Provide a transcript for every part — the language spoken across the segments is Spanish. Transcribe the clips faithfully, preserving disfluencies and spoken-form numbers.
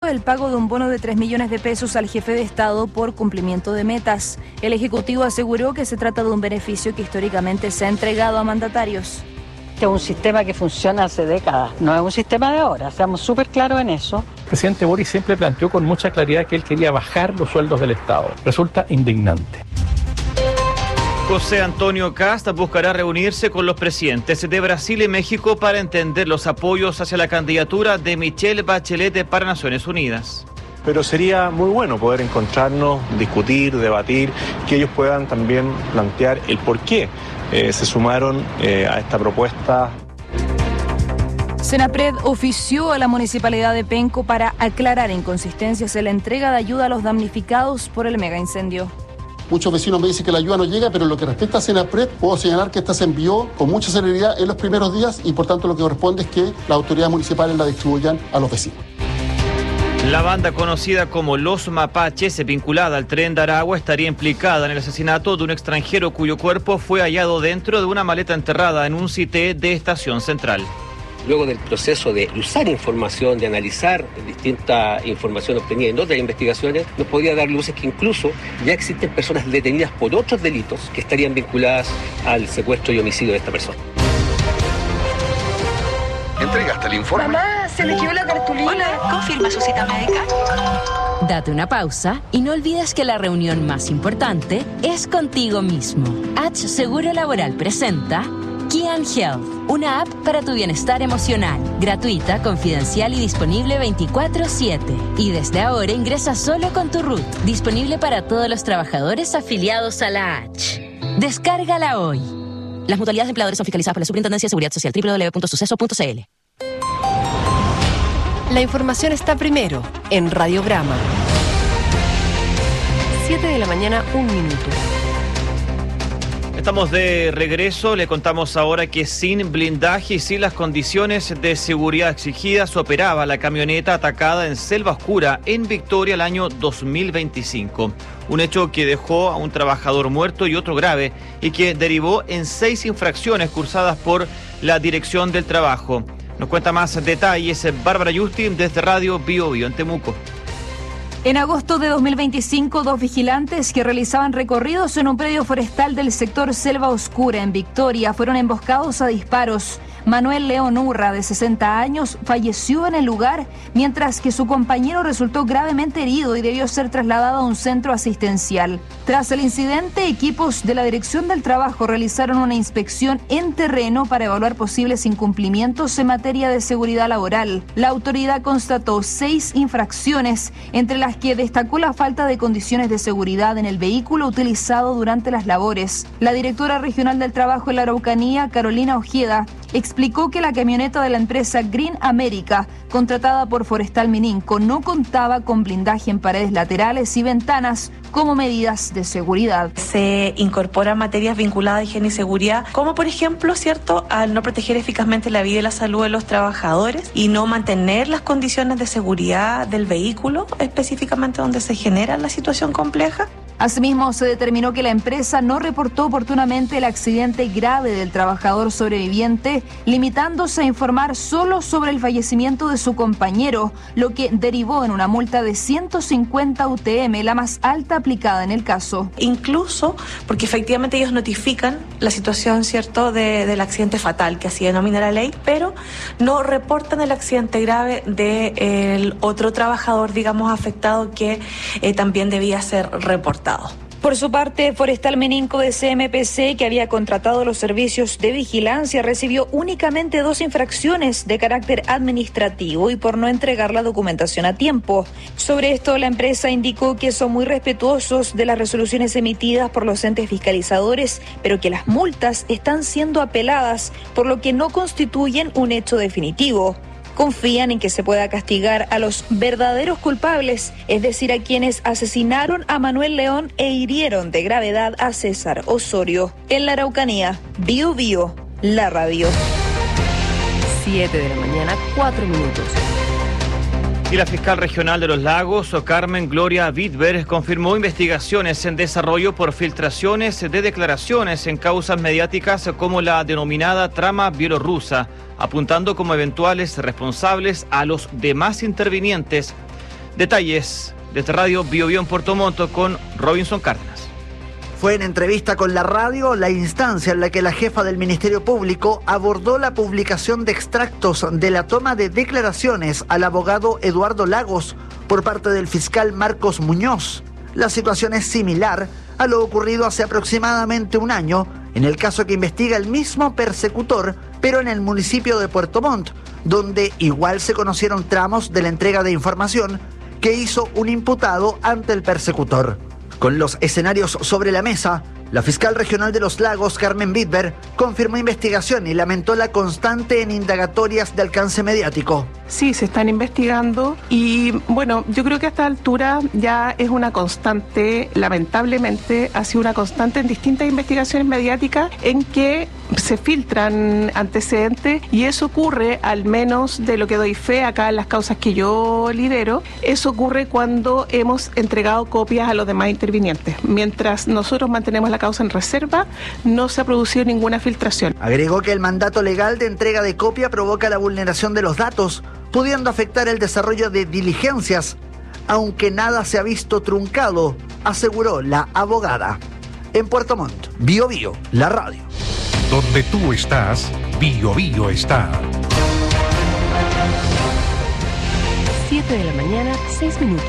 el pago de un bono de tres millones de pesos al jefe de Estado por cumplimiento de metas. El Ejecutivo aseguró que se trata de un beneficio que históricamente se ha entregado a mandatarios. Es un sistema que funciona hace décadas, no es un sistema de ahora, seamos súper claros en eso. El presidente Boric siempre planteó con mucha claridad que él quería bajar los sueldos del Estado. Resulta indignante. José Antonio Kast buscará reunirse con los presidentes de Brasil y México para entender los apoyos hacia la candidatura de Michelle Bachelet para Naciones Unidas. Pero sería muy bueno poder encontrarnos, discutir, debatir, que ellos puedan también plantear el por qué eh, se sumaron eh, a esta propuesta. Senapred ofició a la Municipalidad de Penco para aclarar inconsistencias en la entrega de ayuda a los damnificados por el megaincendio. Muchos vecinos me dicen que la ayuda no llega, pero en lo que respecta a Senapred, puedo señalar que esta se envió con mucha celeridad en los primeros días y por tanto lo que corresponde es que las autoridades municipales la distribuyan a los vecinos. La banda conocida como Los Mapaches, vinculada al Tren de Aragua, estaría implicada en el asesinato de un extranjero cuyo cuerpo fue hallado dentro de una maleta enterrada en un site de Estación Central. Luego del proceso de usar información, de analizar distinta información obtenida en otras investigaciones, nos podría dar luces que incluso ya existen personas detenidas por otros delitos que estarían vinculadas al secuestro y homicidio de esta persona. ¿Entregaste el informe? Mamá, se le quedó la cartulina. Hola, ¿confirma su cita médica? Date una pausa y no olvides que la reunión más importante es contigo mismo. H Seguro Laboral presenta Kian Health, una app para tu bienestar emocional, gratuita, confidencial y disponible veinticuatro siete. Y desde ahora ingresa solo con tu R U T, disponible para todos los trabajadores afiliados a la H. Descárgala hoy. Las mutualidades de empleadores son fiscalizadas por la Superintendencia de Seguridad Social, doble u doble u doble u punto suceso punto c l. La información está primero en Radiograma. siete de la mañana, un minuto. Estamos de regreso, le contamos ahora que sin blindaje y sin las condiciones de seguridad exigidas operaba la camioneta atacada en Selva Oscura, en Victoria, el año dos mil veinticinco. Un hecho que dejó a un trabajador muerto y otro grave y que derivó en seis infracciones cursadas por la Dirección del Trabajo. Nos cuenta más detalles Bárbara Yusti desde Radio Bio Bio en Temuco. En agosto de dos mil veinticinco, dos vigilantes que realizaban recorridos en un predio forestal del sector Selva Oscura en Victoria fueron emboscados a disparos. Manuel León Urra, de sesenta años, falleció en el lugar, mientras que su compañero resultó gravemente herido y debió ser trasladado a un centro asistencial. Tras el incidente, equipos de la Dirección del Trabajo realizaron una inspección en terreno para evaluar posibles incumplimientos en materia de seguridad laboral. La autoridad constató seis infracciones, entre las que destacó la falta de condiciones de seguridad en el vehículo utilizado durante las labores. La directora regional del Trabajo en la Araucanía, Carolina Ojeda, explicó que la camioneta de la empresa Green America, contratada por Forestal Mininco, no contaba con blindaje en paredes laterales y ventanas como medidas de seguridad. Se incorporan materias vinculadas a higiene y seguridad, como por ejemplo, ¿cierto?, al no proteger eficazmente la vida y la salud de los trabajadores y no mantener las condiciones de seguridad del vehículo, específicamente donde se genera la situación compleja. Asimismo, se determinó que la empresa no reportó oportunamente el accidente grave del trabajador sobreviviente, limitándose a informar solo sobre el fallecimiento de su compañero, lo que derivó en una multa de ciento cincuenta U T M, la más alta aplicada en el caso. Incluso porque efectivamente ellos notifican la situación, ¿cierto?, de, del accidente fatal, que así denomina la ley, pero no reportan el accidente grave del otro trabajador, digamos, afectado, que eh, también debía ser reportado. Por su parte, Forestal Mininco de C M P C, que había contratado los servicios de vigilancia, recibió únicamente dos infracciones de carácter administrativo y por no entregar la documentación a tiempo. Sobre esto, la empresa indicó que son muy respetuosos de las resoluciones emitidas por los entes fiscalizadores, pero que las multas están siendo apeladas, por lo que no constituyen un hecho definitivo. Confían en que se pueda castigar a los verdaderos culpables, es decir, a quienes asesinaron a Manuel León e hirieron de gravedad a César Osorio. En la Araucanía, Bio Bio, la radio. siete de la mañana, cuatro minutos. Y la fiscal regional de Los Lagos, Carmen Gloria Vidber, confirmó investigaciones en desarrollo por filtraciones de declaraciones en causas mediáticas como la denominada trama bielorrusa, apuntando como eventuales responsables a los demás intervinientes. Detalles desde Radio Bio Bio en Puerto Montt con Robinson Cárdenas. Fue en entrevista con la radio la instancia en la que la jefa del Ministerio Público abordó la publicación de extractos de la toma de declaraciones al abogado Eduardo Lagos por parte del fiscal Marcos Muñoz. La situación es similar a lo ocurrido hace aproximadamente un año en el caso que investiga el mismo persecutor, pero en el municipio de Puerto Montt, donde igual se conocieron tramos de la entrega de información que hizo un imputado ante el persecutor. Con los escenarios sobre la mesa, la fiscal regional de Los Lagos, Carmen Bitber, confirmó investigación y lamentó la constante en indagatorias de alcance mediático. Sí, se están investigando y bueno, yo creo que a esta altura ya es una constante, lamentablemente ha sido una constante en distintas investigaciones mediáticas en que se filtran antecedentes y eso ocurre, al menos de lo que doy fe acá en las causas que yo lidero, eso ocurre cuando hemos entregado copias a los demás intervinientes. Mientras nosotros mantenemos la causa en reserva, no se ha producido ninguna filtración. Agregó que el mandato legal de entrega de copia provoca la vulneración de los datos, pudiendo afectar el desarrollo de diligencias, aunque nada se ha visto truncado, aseguró la abogada. En Puerto Montt, Bio Bio, la radio. Donde tú estás, Bio Bio está. siete de la mañana, seis minutos.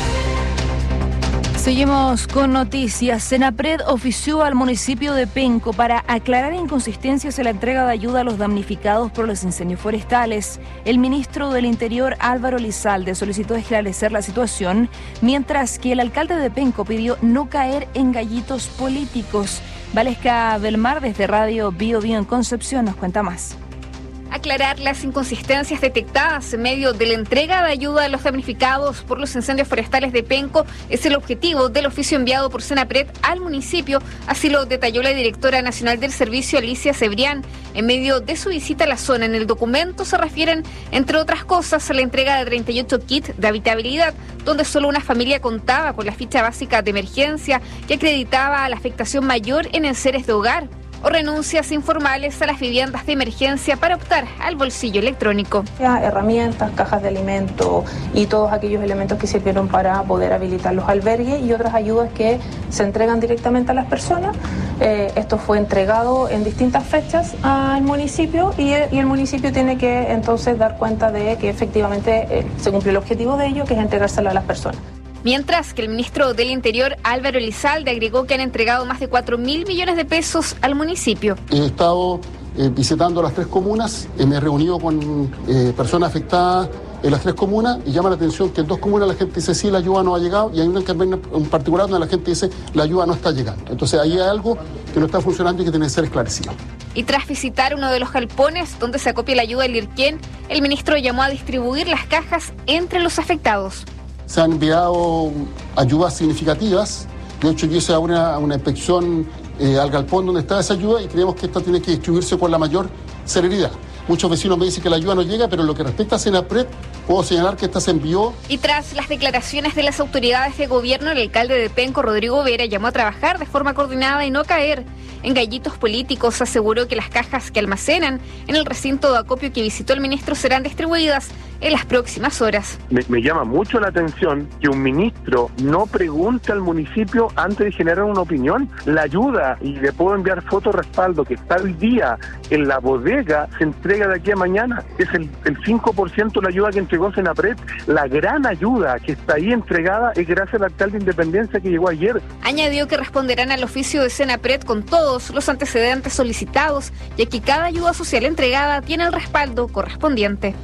Seguimos con noticias. Senapred ofició al municipio de Penco para aclarar inconsistencias en la entrega de ayuda a los damnificados por los incendios forestales. El ministro del Interior, Álvaro Elizalde, solicitó esclarecer la situación, mientras que el alcalde de Penco pidió no caer en gallitos políticos. Valesca Belmar, desde Radio Bio Bio en Concepción, nos cuenta más. Aclarar las inconsistencias detectadas en medio de la entrega de ayuda a los damnificados por los incendios forestales de Penco es el objetivo del oficio enviado por Senapred al municipio, así lo detalló la directora nacional del servicio, Alicia Cebrián, en medio de su visita a la zona. En el documento se refieren, entre otras cosas, a la entrega de treinta y ocho kits de habitabilidad, donde solo una familia contaba con la ficha básica de emergencia que acreditaba la afectación mayor en enseres de hogar, o renuncias informales a las viviendas de emergencia para optar al bolsillo electrónico. Herramientas, cajas de alimentos y todos aquellos elementos que sirvieron para poder habilitar los albergues y otras ayudas que se entregan directamente a las personas. Eh, esto fue entregado en distintas fechas al municipio y el, y el municipio tiene que entonces dar cuenta de que efectivamente eh, se cumplió el objetivo de ello, que es entregárselo a las personas. Mientras que el ministro del Interior, Álvaro Elizalde, agregó que han entregado más de cuatro mil millones de pesos al municipio. He estado eh, visitando las tres comunas, eh, me he reunido con eh, personas afectadas en las tres comunas y llama la atención que en dos comunas la gente dice sí, la ayuda no ha llegado, y hay una en particular donde la gente dice la ayuda no está llegando. Entonces ahí hay algo que no está funcionando y que tiene que ser esclarecido. Y tras visitar uno de los galpones donde se acopia la ayuda del Lirquén, el ministro llamó a distribuir las cajas entre los afectados. Se han enviado ayudas significativas. De hecho, yo hice una, una inspección eh, al galpón donde está esa ayuda y creemos que esta tiene que distribuirse con la mayor celeridad. Muchos vecinos me dicen que la ayuda no llega, pero en lo que respecta a Senapred, puedo señalar que esta se envió. Y tras las declaraciones de las autoridades de gobierno, el alcalde de Penco, Rodrigo Vera, llamó a trabajar de forma coordinada y no caer en gallitos políticos. Aseguró que las cajas que almacenan en el recinto de acopio que visitó el ministro serán distribuidas en las próximas horas. Me, me llama mucho la atención que un ministro no pregunte al municipio antes de generar una opinión. La ayuda, y le puedo enviar foto respaldo, que está hoy día en la bodega, se entrega de aquí a mañana. Es el, el cinco por ciento de la ayuda que entregó Senapred. La gran ayuda que está ahí entregada es gracias al alcalde de Independencia que llegó ayer. Añadió que responderán al oficio de Senapred con todos los antecedentes solicitados, ya que cada ayuda social entregada tiene el respaldo correspondiente.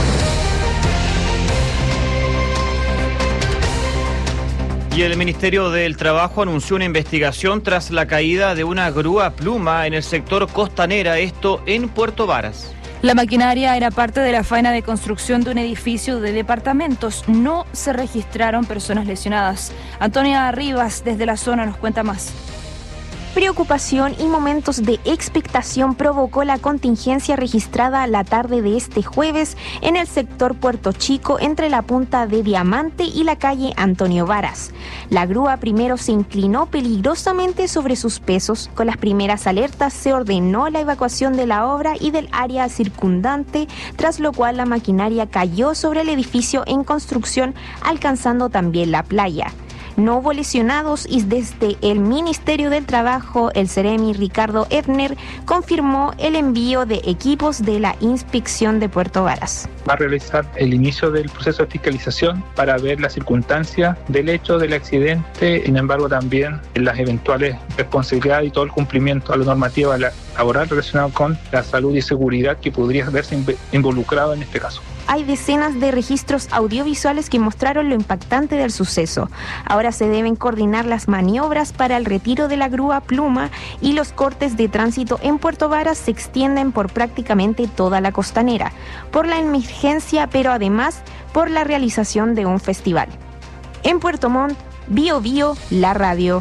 Y el Ministerio del Trabajo anunció una investigación tras la caída de una grúa pluma en el sector Costanera, esto en Puerto Varas. La maquinaria era parte de la faena de construcción de un edificio de departamentos. No se registraron personas lesionadas. Antonia Rivas, desde la zona, nos cuenta más. Preocupación y momentos de expectación provocó la contingencia registrada la tarde de este jueves en el sector Puerto Chico entre la Punta de Diamante y la calle Antonio Varas. La grúa primero se inclinó peligrosamente sobre sus pesos. Con las primeras alertas se ordenó la evacuación de la obra y del área circundante, tras lo cual la maquinaria cayó sobre el edificio en construcción, alcanzando también la playa. No hubo lesionados y desde el Ministerio del Trabajo, el Seremi Ricardo Ebner confirmó el envío de equipos de la Inspección de Puerto Varas. Va a realizar el inicio del proceso de fiscalización para ver las circunstancias del hecho del accidente, sin embargo también las eventuales responsabilidades y todo el cumplimiento a la normativa laboral relacionada con la salud y seguridad que podría haberse involucrado en este caso. Hay decenas de registros audiovisuales que mostraron lo impactante del suceso. Ahora se deben coordinar las maniobras para el retiro de la grúa Pluma y los cortes de tránsito en Puerto Varas se extienden por prácticamente toda la costanera, por la emergencia, pero además por la realización de un festival. En Puerto Montt, Bio Bio, la radio.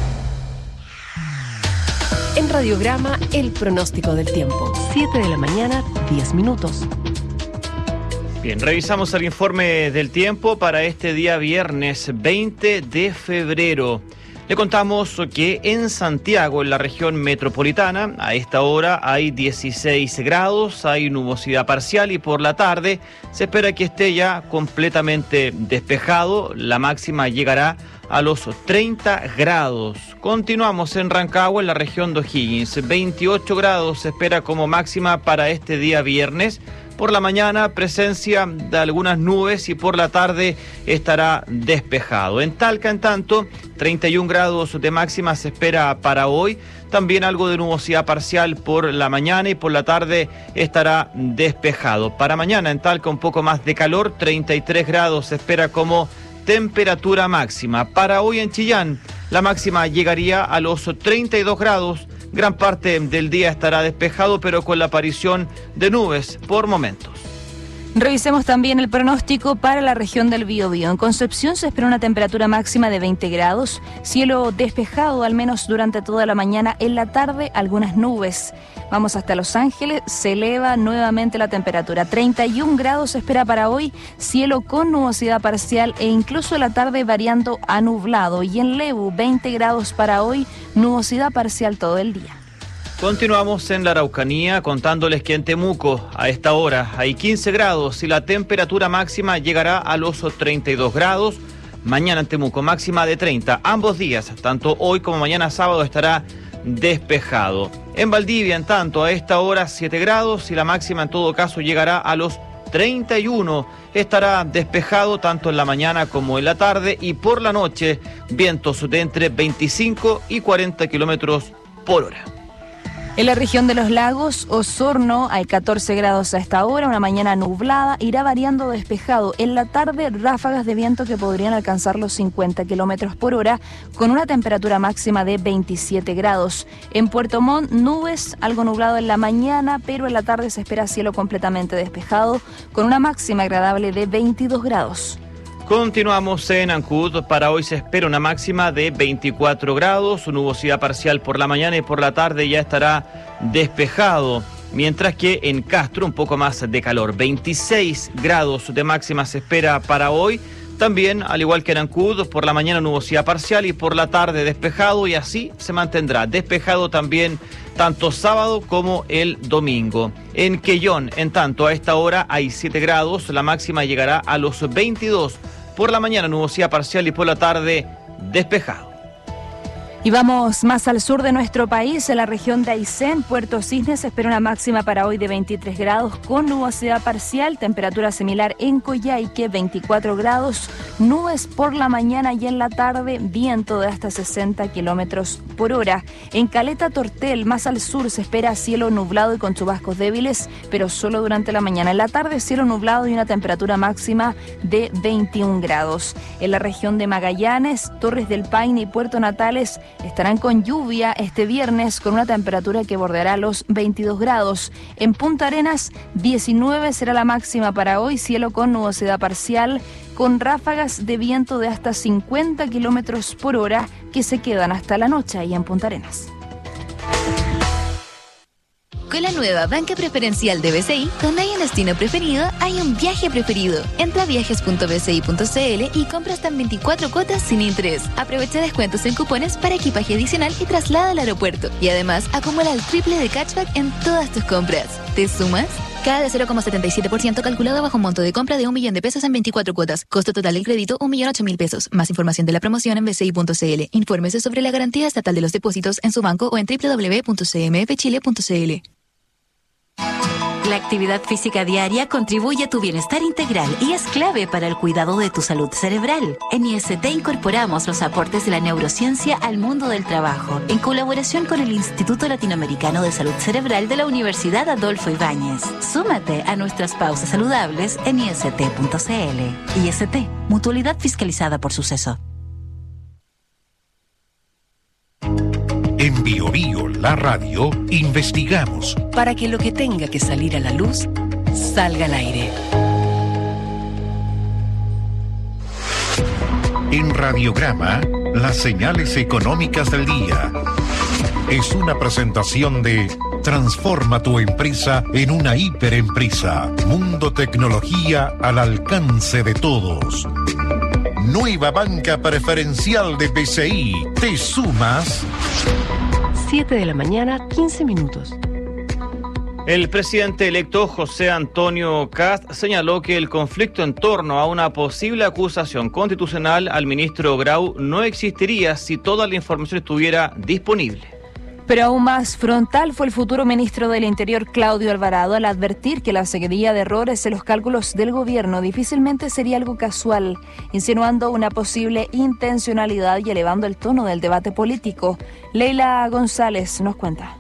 En Radiograma, el pronóstico del tiempo. siete de la mañana, diez minutos. Bien, revisamos el informe del tiempo para este día viernes veinte de febrero. Le contamos que en Santiago, en la región metropolitana, a esta hora hay dieciséis grados, hay nubosidad parcial y por la tarde se espera que esté ya completamente despejado. La máxima llegará a los treinta grados. Continuamos en Rancagua, en la región de O'Higgins. veintiocho grados se espera como máxima para este día viernes. Por la mañana, presencia de algunas nubes y por la tarde estará despejado. En Talca, en tanto, treinta y un grados de máxima se espera para hoy. También algo de nubosidad parcial por la mañana y por la tarde estará despejado. Para mañana, en Talca, un poco más de calor, treinta y tres grados se espera como temperatura máxima. Para hoy en Chillán, la máxima llegaría a los treinta y dos grados. Gran parte del día estará despejado, pero con la aparición de nubes por momentos. Revisemos también el pronóstico para la región del Biobío. En Concepción se espera una temperatura máxima de veinte grados, cielo despejado al menos durante toda la mañana, en la tarde algunas nubes. Vamos hasta Los Ángeles, se eleva nuevamente la temperatura. treinta y un grados se espera para hoy, cielo con nubosidad parcial e incluso en la tarde variando a nublado. Y en Lebu, veinte grados para hoy, nubosidad parcial todo el día. Continuamos en la Araucanía contándoles que en Temuco a esta hora hay quince grados y la temperatura máxima llegará a los treinta y dos grados. Mañana en Temuco máxima de treinta. Ambos días, tanto hoy como mañana sábado, estará despejado. En Valdivia, en tanto, a esta hora siete grados y la máxima en todo caso llegará a los treinta y uno. Estará despejado tanto en la mañana como en la tarde y por la noche vientos de entre veinticinco y cuarenta kilómetros por hora. En la región de los lagos, Osorno, hay catorce grados a esta hora, una mañana nublada, irá variando despejado. En la tarde, ráfagas de viento que podrían alcanzar los cincuenta kilómetros por hora, con una temperatura máxima de veintisiete grados. En Puerto Montt, nubes, algo nublado en la mañana, pero en la tarde se espera cielo completamente despejado, con una máxima agradable de veintidós grados. Continuamos en Ancud. Para hoy se espera una máxima de veinticuatro grados, nubosidad parcial por la mañana y por la tarde ya estará despejado. Mientras que en Castro un poco más de calor, veintiséis grados de máxima se espera para hoy. También, al igual que en Ancud, por la mañana nubosidad parcial y por la tarde despejado y así se mantendrá despejado también tanto sábado como el domingo. En Quellón, en tanto, a esta hora hay siete grados, la máxima llegará a los veintidós. Por la mañana nubosidad parcial y por la tarde despejado. Y vamos más al sur de nuestro país, en la región de Aysén, Puerto Cisnes, se espera una máxima para hoy de veintitrés grados con nubosidad parcial, temperatura similar en Coyhaique, veinticuatro grados, nubes por la mañana y en la tarde, viento de hasta sesenta kilómetros por hora. En Caleta Tortel, más al sur, se espera cielo nublado y con chubascos débiles, pero solo durante la mañana. En la tarde, cielo nublado y una temperatura máxima de veintiún grados. En la región de Magallanes, Torres del Paine y Puerto Natales, estarán con lluvia este viernes con una temperatura que bordeará los veintidós grados. En Punta Arenas, diecinueve será la máxima para hoy, cielo con nubosidad parcial, con ráfagas de viento de hasta cincuenta kilómetros por hora que se quedan hasta la noche ahí en Punta Arenas. Con la nueva banca preferencial de B C I, donde hay un destino preferido, hay un viaje preferido. Entra a viajes punto b c i punto c l y compra hasta en veinticuatro cuotas sin interés. Aprovecha descuentos en cupones para equipaje adicional y traslado al aeropuerto. Y además, acumula el triple de cashback en todas tus compras. ¿Te sumas? Cada de cero coma setenta y siete por ciento calculado bajo un monto de compra de un millón de pesos en veinticuatro cuotas. Costo total del crédito, un millón ocho mil pesos. Más información de la promoción en b c i punto c l. Infórmese sobre la garantía estatal de los depósitos en su banco o en w w w punto c m f chile punto c l. La actividad física diaria contribuye a tu bienestar integral y es clave para el cuidado de tu salud cerebral. En I S T incorporamos los aportes de la neurociencia al mundo del trabajo, en colaboración con el Instituto Latinoamericano de Salud Cerebral de la Universidad Adolfo Ibáñez. Súmate a nuestras pausas saludables en i s t punto c l. I S T, mutualidad fiscalizada por Suceso. En Bio Bio, la radio, investigamos para que lo que tenga que salir a la luz salga al aire. En Radiograma, las señales económicas del día. Es una presentación de Transforma tu empresa en una hiperempresa. Mundo Tecnología al alcance de todos. Nueva banca preferencial de B C I. ¿Te sumas? siete de la mañana, quince minutos. El presidente electo José Antonio Kast señaló que el conflicto en torno a una posible acusación constitucional al ministro Grau no existiría si toda la información estuviera disponible. Pero aún más frontal fue el futuro ministro del Interior, Claudio Alvarado, al advertir que la seguidilla de errores en los cálculos del gobierno difícilmente sería algo casual, insinuando una posible intencionalidad y elevando el tono del debate político. Leila González nos cuenta.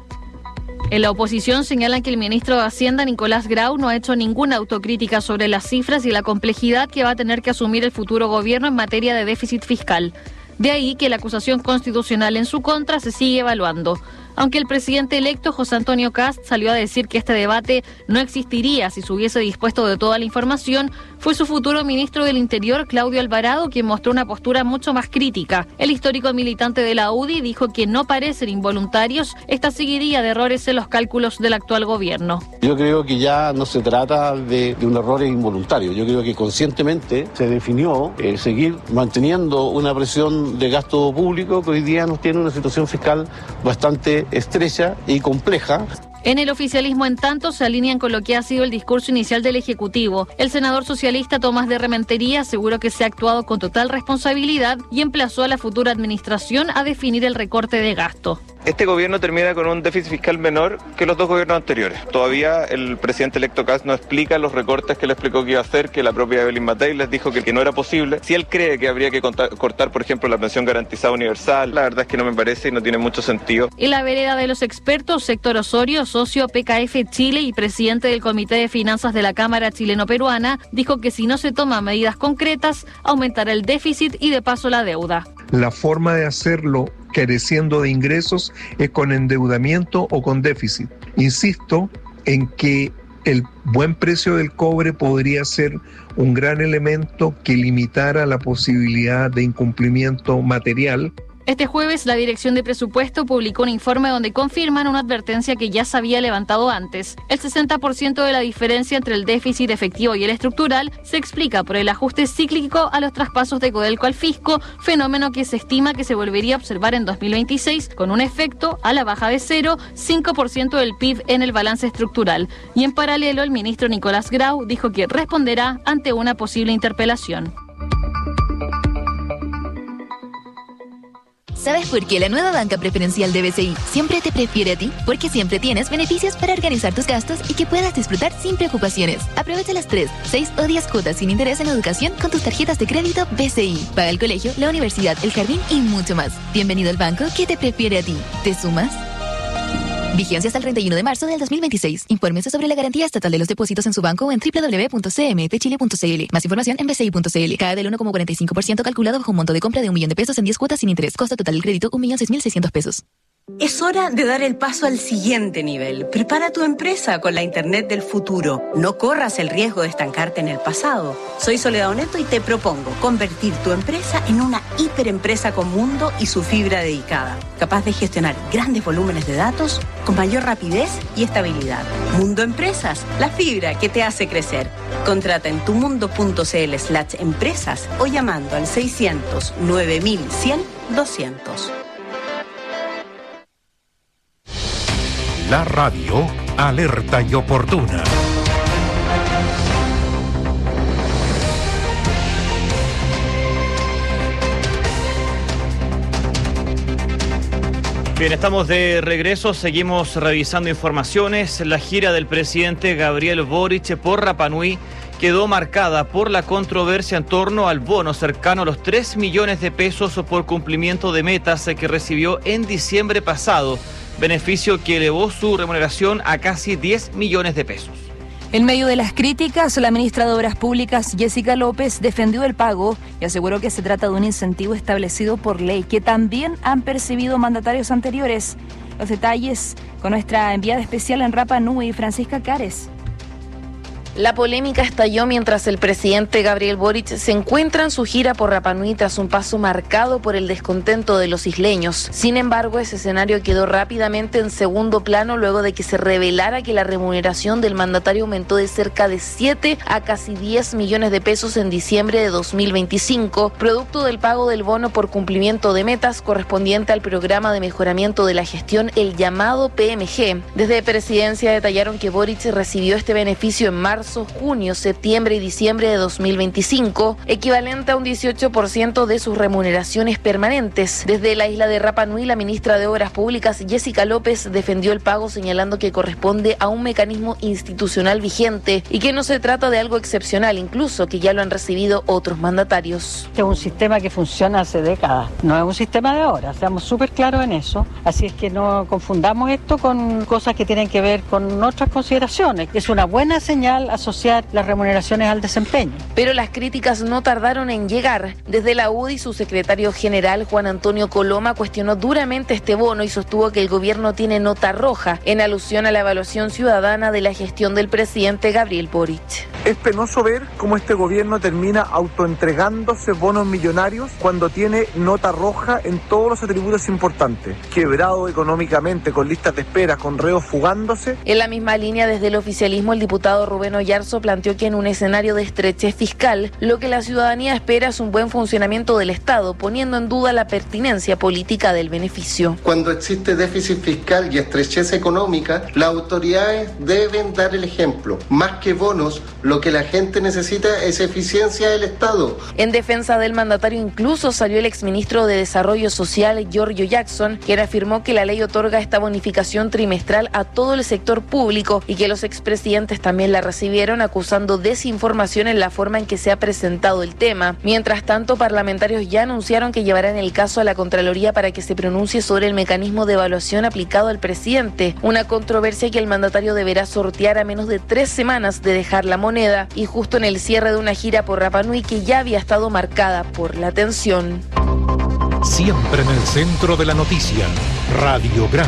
En la oposición señalan que el ministro de Hacienda, Nicolás Grau, no ha hecho ninguna autocrítica sobre las cifras y la complejidad que va a tener que asumir el futuro gobierno en materia de déficit fiscal. De ahí que la acusación constitucional en su contra se sigue evaluando. Aunque el presidente electo, José Antonio Kast, salió a decir que este debate no existiría si se hubiese dispuesto de toda la información, fue su futuro ministro del Interior, Claudio Alvarado, quien mostró una postura mucho más crítica. El histórico militante de la U D I dijo que no parecen involuntarios esta seguidilla de errores en los cálculos del actual gobierno. Yo creo que ya no se trata de, de un error involuntario. Yo creo que conscientemente se definió eh, seguir manteniendo una presión de gasto público que hoy día nos tiene una situación fiscal bastante estrecha y compleja. En el oficialismo, en tanto, se alinean con lo que ha sido el discurso inicial del Ejecutivo. El senador socialista Tomás de Rementería aseguró que se ha actuado con total responsabilidad y emplazó a la futura administración a definir el recorte de gasto. Este gobierno termina con un déficit fiscal menor que los dos gobiernos anteriores. Todavía el presidente electo Kast no explica los recortes que le explicó que iba a hacer, que la propia Evelyn Matei les dijo que, que no era posible. Si él cree que habría que contar, cortar, por ejemplo, la pensión garantizada universal, la verdad es que no me parece y no tiene mucho sentido. En la vereda de los expertos, Héctor Osorio, socio P K F Chile y presidente del Comité de Finanzas de la Cámara Chileno-Peruana, dijo que si no se toman medidas concretas, aumentará el déficit y de paso la deuda. La forma de hacerlo careciendo de ingresos es con endeudamiento o con déficit. Insisto en que el buen precio del cobre podría ser un gran elemento que limitara la posibilidad de incumplimiento material. Este jueves, la Dirección de Presupuesto publicó un informe donde confirman una advertencia que ya se había levantado antes. El sesenta por ciento de la diferencia entre el déficit efectivo y el estructural se explica por el ajuste cíclico a los traspasos de Codelco al fisco, fenómeno que se estima que se volvería a observar en dos mil veintiséis, con un efecto a la baja de cero, cinco por ciento del P I B en el balance estructural. Y en paralelo, el ministro Nicolás Grau dijo que responderá ante una posible interpelación. ¿Sabes por qué la nueva banca preferencial de B C I siempre te prefiere a ti? Porque siempre tienes beneficios para organizar tus gastos y que puedas disfrutar sin preocupaciones. Aprovecha las tres, seis o diez cuotas sin interés en educación con tus tarjetas de crédito B C I. Paga el colegio, la universidad, el jardín y mucho más. Bienvenido al banco que te prefiere a ti. ¿Te sumas? Vigencia hasta el treinta y uno de marzo del dos mil veintiséis. Infórmese sobre la garantía estatal de los depósitos en su banco o en w w w punto c m f chile punto c l. Más información en b c i punto c l. Cada del uno coma cuarenta y cinco por ciento calculado bajo un monto de compra de un millón de pesos en diez cuotas sin interés. Costo total del crédito un millón seis mil seiscientos pesos. Es hora de dar el paso al siguiente nivel. Prepara tu empresa con la Internet del futuro. No corras el riesgo de estancarte en el pasado. Soy Soledad Oneto y te propongo convertir tu empresa en una hiperempresa con mundo y su fibra dedicada, capaz de gestionar grandes volúmenes de datos con mayor rapidez y estabilidad. Mundo Empresas, la fibra que te hace crecer. Contrata en tumundo.cl slash empresas o llamando al seiscientos nueve mil cien doscientos. La radio alerta y oportuna. Bien, estamos de regreso, seguimos revisando informaciones. La gira del presidente Gabriel Boric por Rapa Nui quedó marcada por la controversia en torno al bono cercano a los tres millones de pesos por cumplimiento de metas que recibió en diciembre pasado, beneficio que elevó su remuneración a casi diez millones de pesos. En medio de las críticas, la ministra de Obras Públicas, Jessica López, defendió el pago y aseguró que se trata de un incentivo establecido por ley, que también han percibido mandatarios anteriores. Los detalles con nuestra enviada especial en Rapa Nui, Francisca Cares. La polémica estalló mientras el presidente Gabriel Boric se encuentra en su gira por Rapa Nui tras un paso marcado por el descontento de los isleños. Sin embargo, ese escenario quedó rápidamente en segundo plano luego de que se revelara que la remuneración del mandatario aumentó de cerca de siete a casi diez millones de pesos en diciembre de dos mil veinticinco, producto del pago del bono por cumplimiento de metas correspondiente al programa de mejoramiento de la gestión, el llamado P M G. Desde Presidencia detallaron que Boric recibió este beneficio en marzo, junio, septiembre y diciembre de dos mil veinticinco, equivalente a un dieciocho por ciento de sus remuneraciones permanentes. Desde la isla de Rapa Nui, la ministra de Obras Públicas, Jessica López, defendió el pago señalando que corresponde a un mecanismo institucional vigente y que no se trata de algo excepcional, incluso que ya lo han recibido otros mandatarios. Es un sistema que funciona hace décadas, no es un sistema de ahora, seamos súper claros en eso, así es que no confundamos esto con cosas que tienen que ver con otras consideraciones. Es una buena señal asociar las remuneraciones al desempeño. Pero las críticas no tardaron en llegar. Desde la U D I, su secretario general, Juan Antonio Coloma, cuestionó duramente este bono y sostuvo que el gobierno tiene nota roja, en alusión a la evaluación ciudadana de la gestión del presidente Gabriel Boric. Es penoso ver cómo este gobierno termina autoentregándose bonos millonarios cuando tiene nota roja en todos los atributos importantes. Quebrado económicamente, con listas de espera, con reos fugándose. En la misma línea, desde el oficialismo, el diputado Rubén Oyarzo planteó que en un escenario de estrechez fiscal, lo que la ciudadanía espera es un buen funcionamiento del Estado, poniendo en duda la pertinencia política del beneficio. Cuando existe déficit fiscal y estrechez económica, las autoridades deben dar el ejemplo. Más que bonos, lo que la gente necesita es eficiencia del Estado. En defensa del mandatario incluso salió el exministro de Desarrollo Social, Giorgio Jackson, quien afirmó que la ley otorga esta bonificación trimestral a todo el sector público y que los expresidentes también la recibieron, acusando desinformación en la forma en que se ha presentado el tema. Mientras tanto, parlamentarios ya anunciaron que llevarán el caso a la Contraloría para que se pronuncie sobre el mecanismo de evaluación aplicado al presidente, una controversia que el mandatario deberá sortear a menos de tres semanas de dejar la moneda y justo en el cierre de una gira por Rapa Nui que ya había estado marcada por la tensión. Siempre en el centro de la noticia, Radiograma.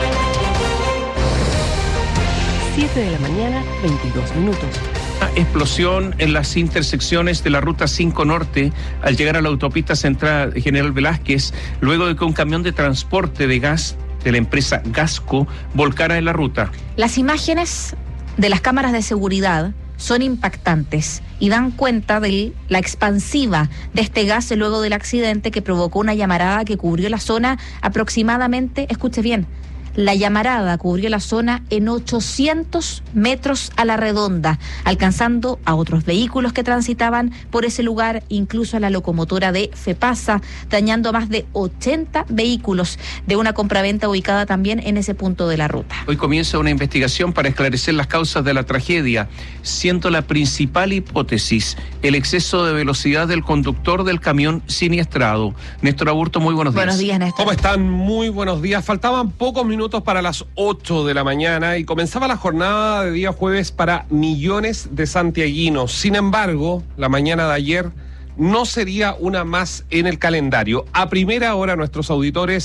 siete de la mañana, veintidós minutos. Explosión en las intersecciones de la Ruta cinco Norte al llegar a la autopista central General Velázquez, luego de que un camión de transporte de gas de la empresa Gasco volcara en la ruta. Las imágenes de las cámaras de seguridad son impactantes y dan cuenta de la expansiva de este gas luego del accidente que provocó una llamarada que cubrió la zona aproximadamente, escuche bien, la llamarada cubrió la zona en ochocientos metros a la redonda, alcanzando a otros vehículos que transitaban por ese lugar, incluso a la locomotora de FEPASA, dañando a más de ochenta vehículos de una compraventa ubicada también en ese punto de la ruta. Hoy comienza una investigación para esclarecer las causas de la tragedia, siendo la principal hipótesis el exceso de velocidad del conductor del camión siniestrado. Néstor Aburto, muy buenos días. Buenos días, Néstor. ¿Cómo están? Muy buenos días. Faltaban pocos minutos para las ocho de la mañana y comenzaba la jornada de día jueves para millones de santiaguinos. Sin embargo, la mañana de ayer no sería una más en el calendario. A primera hora nuestros auditores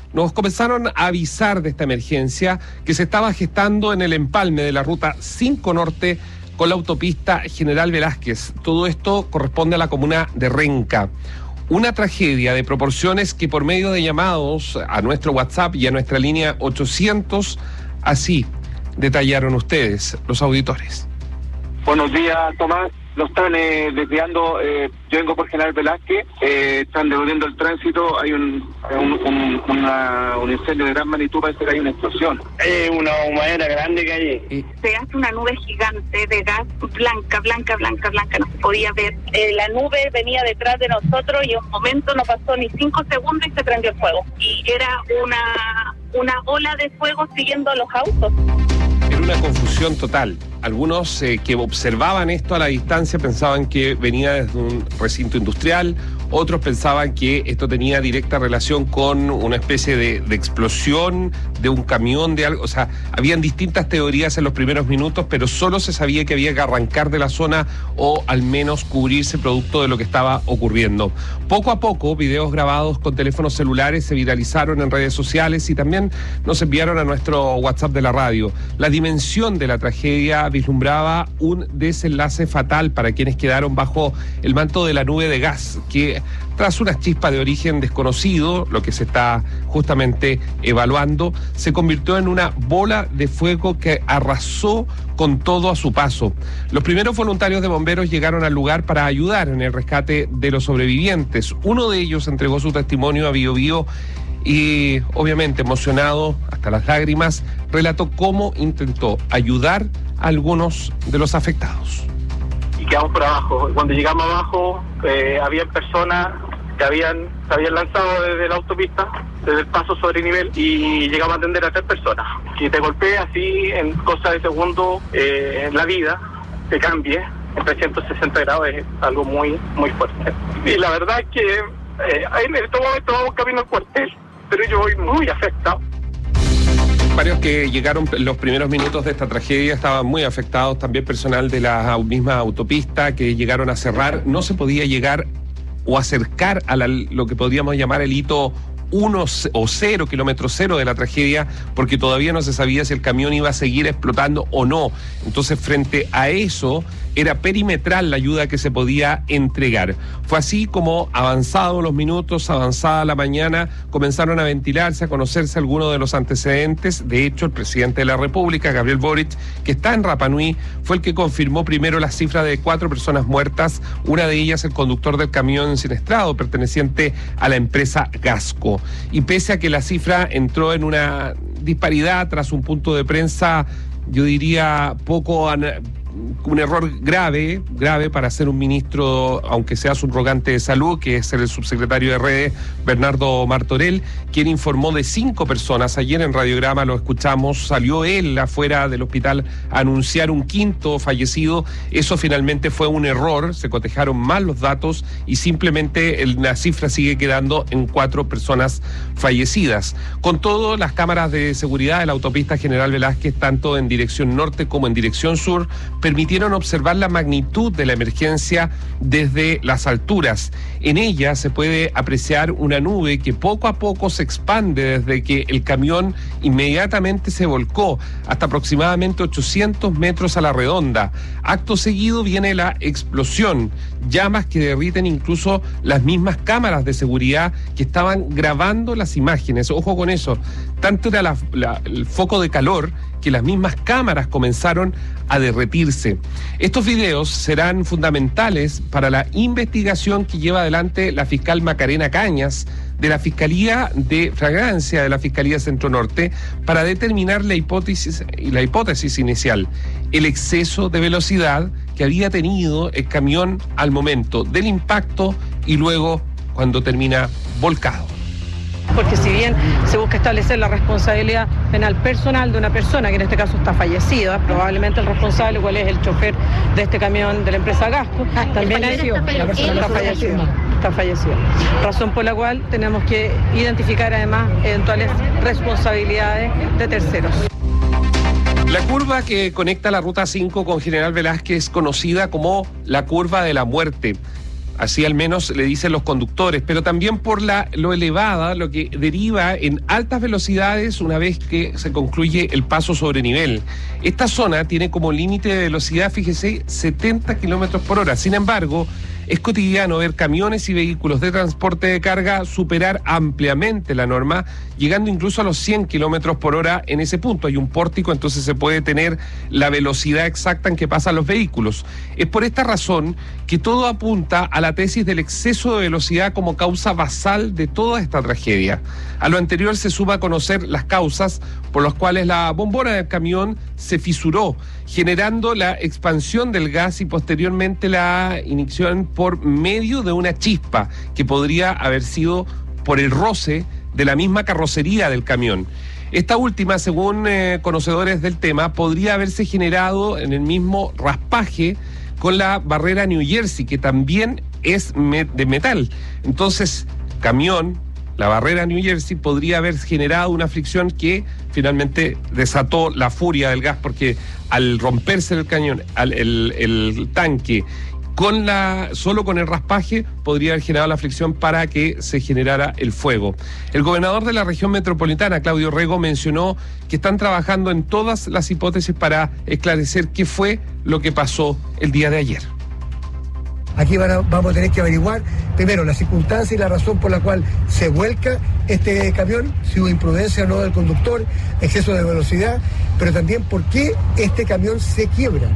nos comenzaron a avisar de esta emergencia que se estaba gestando en el empalme de la ruta cinco Norte con la autopista General Velázquez. Todo esto corresponde a la comuna de Renca. Una tragedia de proporciones que por medio de llamados a nuestro WhatsApp y a nuestra línea ochocientos, así detallaron ustedes, los auditores. Buenos días, Tomás. Lo están eh, desviando, eh, yo vengo por General Velázquez, eh, están devolviendo el tránsito, hay un un, un, una, un incendio de gran magnitud, parece que hay una explosión. Hay una humadera grande que hay. Eh. Se hace una nube gigante de gas, blanca, blanca, blanca, blanca, no se podía ver. Eh, la nube venía detrás de nosotros y en un momento no pasó ni cinco segundos y se prendió el fuego. Y era una, una ola de fuego siguiendo a los autos. Era una confusión total. Algunos eh, que observaban esto a la distancia pensaban que venía desde un recinto industrial, otros pensaban que esto tenía directa relación con una especie de, de explosión de un camión, de algo. O sea, habían distintas teorías en los primeros minutos, pero solo se sabía que había que arrancar de la zona o al menos cubrirse producto de lo que estaba ocurriendo. Poco a poco, videos grabados con teléfonos celulares se viralizaron en redes sociales y también nos enviaron a nuestro WhatsApp de la radio. La dimensión de la tragedia vislumbraba un desenlace fatal para quienes quedaron bajo el manto de la nube de gas, que tras una chispa de origen desconocido, lo que se está justamente evaluando, se convirtió en una bola de fuego que arrasó con todo a su paso. Los primeros voluntarios de bomberos llegaron al lugar para ayudar en el rescate de los sobrevivientes. Uno de ellos entregó su testimonio a Bio Bio y, obviamente emocionado hasta las lágrimas, relató cómo intentó ayudar a algunos de los afectados. Y quedamos por abajo. Cuando llegamos abajo, eh, había personas que habían, se habían lanzado desde la autopista, desde el paso sobre nivel, y llegamos a atender a tres personas. Que te golpee así en cosa de segundo, eh, en la vida, te cambie en trescientos sesenta grados, es algo muy, muy fuerte. Y la verdad es que eh, en este momento vamos camino al cuartel, pero yo voy muy afectado. Varios que llegaron en los primeros minutos de esta tragedia estaban muy afectados, también personal de la misma autopista que llegaron a cerrar. No se podía llegar o acercar a la, lo que podríamos llamar el hito uno o cero, kilómetro cero de la tragedia, porque todavía no se sabía si el camión iba a seguir explotando o no. Entonces, frente a eso, era perimetral la ayuda que se podía entregar. Fue así como, avanzados los minutos, avanzada la mañana, comenzaron a ventilarse, a conocerse algunos de los antecedentes. De hecho, el presidente de la República, Gabriel Boric, que está en Rapa Nui, fue el que confirmó primero la cifra de cuatro personas muertas, una de ellas el conductor del camión siniestrado, perteneciente a la empresa Gasco. Y pese a que la cifra entró en una disparidad tras un punto de prensa, yo diría poco... An- un error grave, grave para ser un ministro, aunque sea subrogante de salud, que es el subsecretario de redes, Bernardo Martorell, quien informó de cinco personas. Ayer en Radiograma lo escuchamos, salió él afuera del hospital a anunciar un quinto fallecido. Eso finalmente fue un error, se cotejaron mal los datos y simplemente la cifra sigue quedando en cuatro personas fallecidas. Con todo, las cámaras de seguridad de la autopista General Velázquez, tanto en dirección norte como en dirección sur, permitieron observar la magnitud de la emergencia desde las alturas. En ella se puede apreciar una nube que poco a poco se expande desde que el camión inmediatamente se volcó hasta aproximadamente ochocientos metros a la redonda. Acto seguido viene la explosión, llamas que derriten incluso las mismas cámaras de seguridad que estaban grabando las imágenes. Ojo con eso, tanto era la, la, el foco de calor que las mismas cámaras comenzaron a derretirse. Estos videos serán fundamentales para la investigación que lleva adelante la fiscal Macarena Cañas de la Fiscalía de Flagrancia de la Fiscalía Centro Norte para determinar la hipótesis, la hipótesis inicial, el exceso de velocidad que había tenido el camión al momento del impacto y luego cuando termina volcado. Porque si bien se busca establecer la responsabilidad penal personal de una persona, que en este caso está fallecida, probablemente el responsable, cuál es el chofer de este camión de la empresa Gasco, ah, también hay, la persona está fallecida, está fallecida. Razón por la cual tenemos que identificar además eventuales responsabilidades de terceros. La curva que conecta la ruta cinco con General Velázquez es conocida como la curva de la muerte. Así al menos le dicen los conductores, pero también por la, lo elevada, lo que deriva en altas velocidades una vez que se concluye el paso sobre nivel. Esta zona tiene como límite de velocidad, fíjese, setenta kilómetros por hora. Sin embargo, es cotidiano ver camiones y vehículos de transporte de carga superar ampliamente la norma, llegando incluso a los cien kilómetros por hora en ese punto. Hay un pórtico, entonces se puede tener la velocidad exacta en que pasan los vehículos. Es por esta razón que todo apunta a la tesis del exceso de velocidad como causa basal de toda esta tragedia. A lo anterior se suma a conocer las causas por las cuales la bombona del camión se fisuró, generando la expansión del gas y posteriormente la inyección por medio de una chispa que podría haber sido por el roce de la misma carrocería del camión. Esta última, según eh, conocedores del tema, podría haberse generado en el mismo raspaje con la barrera New Jersey, que también es me- de metal. Entonces, camión, la barrera New Jersey podría haber generado una fricción que finalmente desató la furia del gas, porque al romperse el cañón, al, el, el tanque, con la, solo con el raspaje podría haber generado la fricción para que se generara el fuego. El gobernador de la región metropolitana, Claudio Rego, mencionó que están trabajando en todas las hipótesis para esclarecer qué fue lo que pasó el día de ayer. Aquí van a, vamos a tener que averiguar, primero, la circunstancia y la razón por la cual se vuelca este camión, si hubo imprudencia o no del conductor, exceso de velocidad, pero también por qué este camión se quiebra.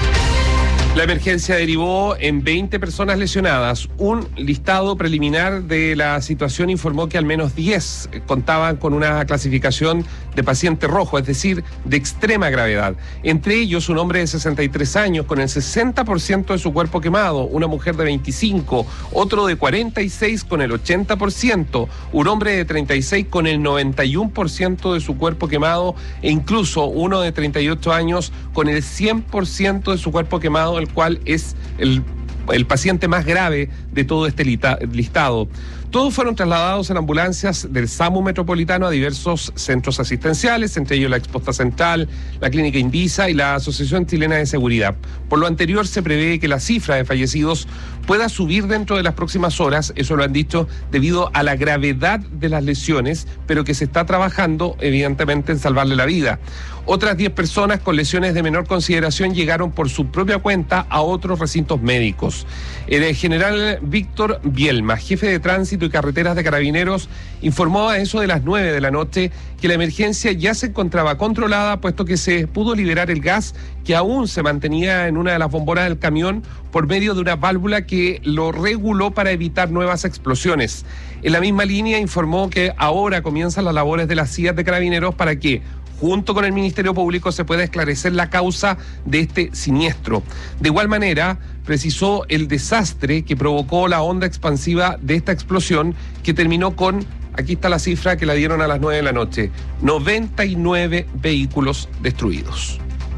La emergencia derivó en veinte personas lesionadas. Un listado preliminar de la situación informó que al menos diez contaban con una clasificación de paciente rojo, es decir, de extrema gravedad. Entre ellos, un hombre de sesenta y tres años con el sesenta por ciento de su cuerpo quemado, una mujer de veinticinco, otro de cuarenta y seis con el ochenta por ciento, un hombre de treinta y seis con el noventa y uno por ciento de su cuerpo quemado e incluso uno de treinta y ocho años con el cien por ciento de su cuerpo quemado, el cual es el, el paciente más grave de todo este lita, listado. Todos fueron trasladados en ambulancias del SAMU Metropolitano a diversos centros asistenciales, entre ellos la Exposta Central, la Clínica Indisa y la Asociación Chilena de Seguridad. Por lo anterior, se prevé que la cifra de fallecidos pueda subir dentro de las próximas horas, eso lo han dicho, debido a la gravedad de las lesiones, pero que se está trabajando, evidentemente, en salvarle la vida. Otras diez personas con lesiones de menor consideración llegaron por su propia cuenta a otros recintos médicos. El general Víctor Bielma, jefe de Tránsito y Carreteras de Carabineros, informó a eso de las nueve de la noche que la emergencia ya se encontraba controlada, puesto que se pudo liberar el gas que aún se mantenía en una de las bombonas del camión por medio de una válvula que lo reguló para evitar nuevas explosiones. En la misma línea informó que ahora comienzan las labores de las C I A de Carabineros para que, junto con el Ministerio Público, se pueda esclarecer la causa de este siniestro. De igual manera, precisó el desastre que provocó la onda expansiva de esta explosión, que terminó con, aquí está la cifra que la dieron a las nueve de la noche, noventa y nueve vehículos destruidos.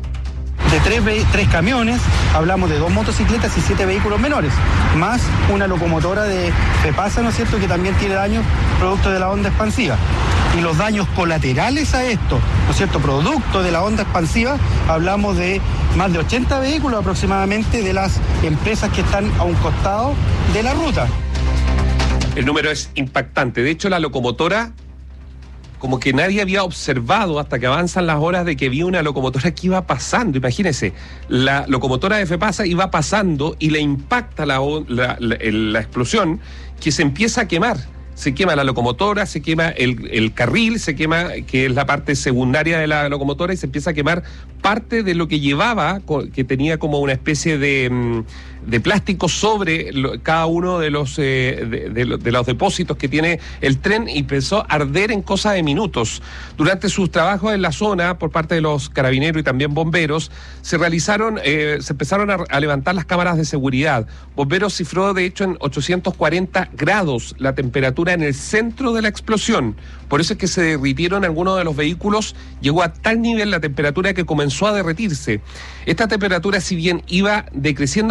De tres, tres camiones, hablamos de dos motocicletas y siete vehículos menores, más una locomotora de FEPASA, ¿no es cierto?, que también tiene daños producto de la onda expansiva. Y los daños colaterales a esto, ¿no es cierto?, producto de la onda expansiva, hablamos de más de ochenta vehículos aproximadamente de las empresas que están a un costado de la ruta. El número es impactante. De hecho, la locomotora, como que nadie había observado hasta que avanzan las horas de que vi una locomotora que iba pasando. Imagínense, la locomotora de FEPASA iba pasando y le impacta la, la, la, la explosión, que se empieza a quemar. Se quema la locomotora, se quema el, el carril, se quema, que es la parte secundaria de la locomotora, y se empieza a quemar parte de lo que llevaba, que tenía como una especie de, de plástico sobre lo, cada uno de los, eh, de, de, de los depósitos que tiene el tren, y empezó a arder en cosa de minutos. Durante sus trabajos en la zona, por parte de los carabineros y también bomberos, se realizaron, eh, se empezaron a, a levantar las cámaras de seguridad. Bomberos cifró, de hecho, en ochocientos cuarenta grados la temperatura en el centro de la explosión. Por eso es que se derritieron algunos de los vehículos. Llegó a tal nivel la temperatura que comenzó a derretirse. Esta temperatura, si bien iba decreciendo a mayor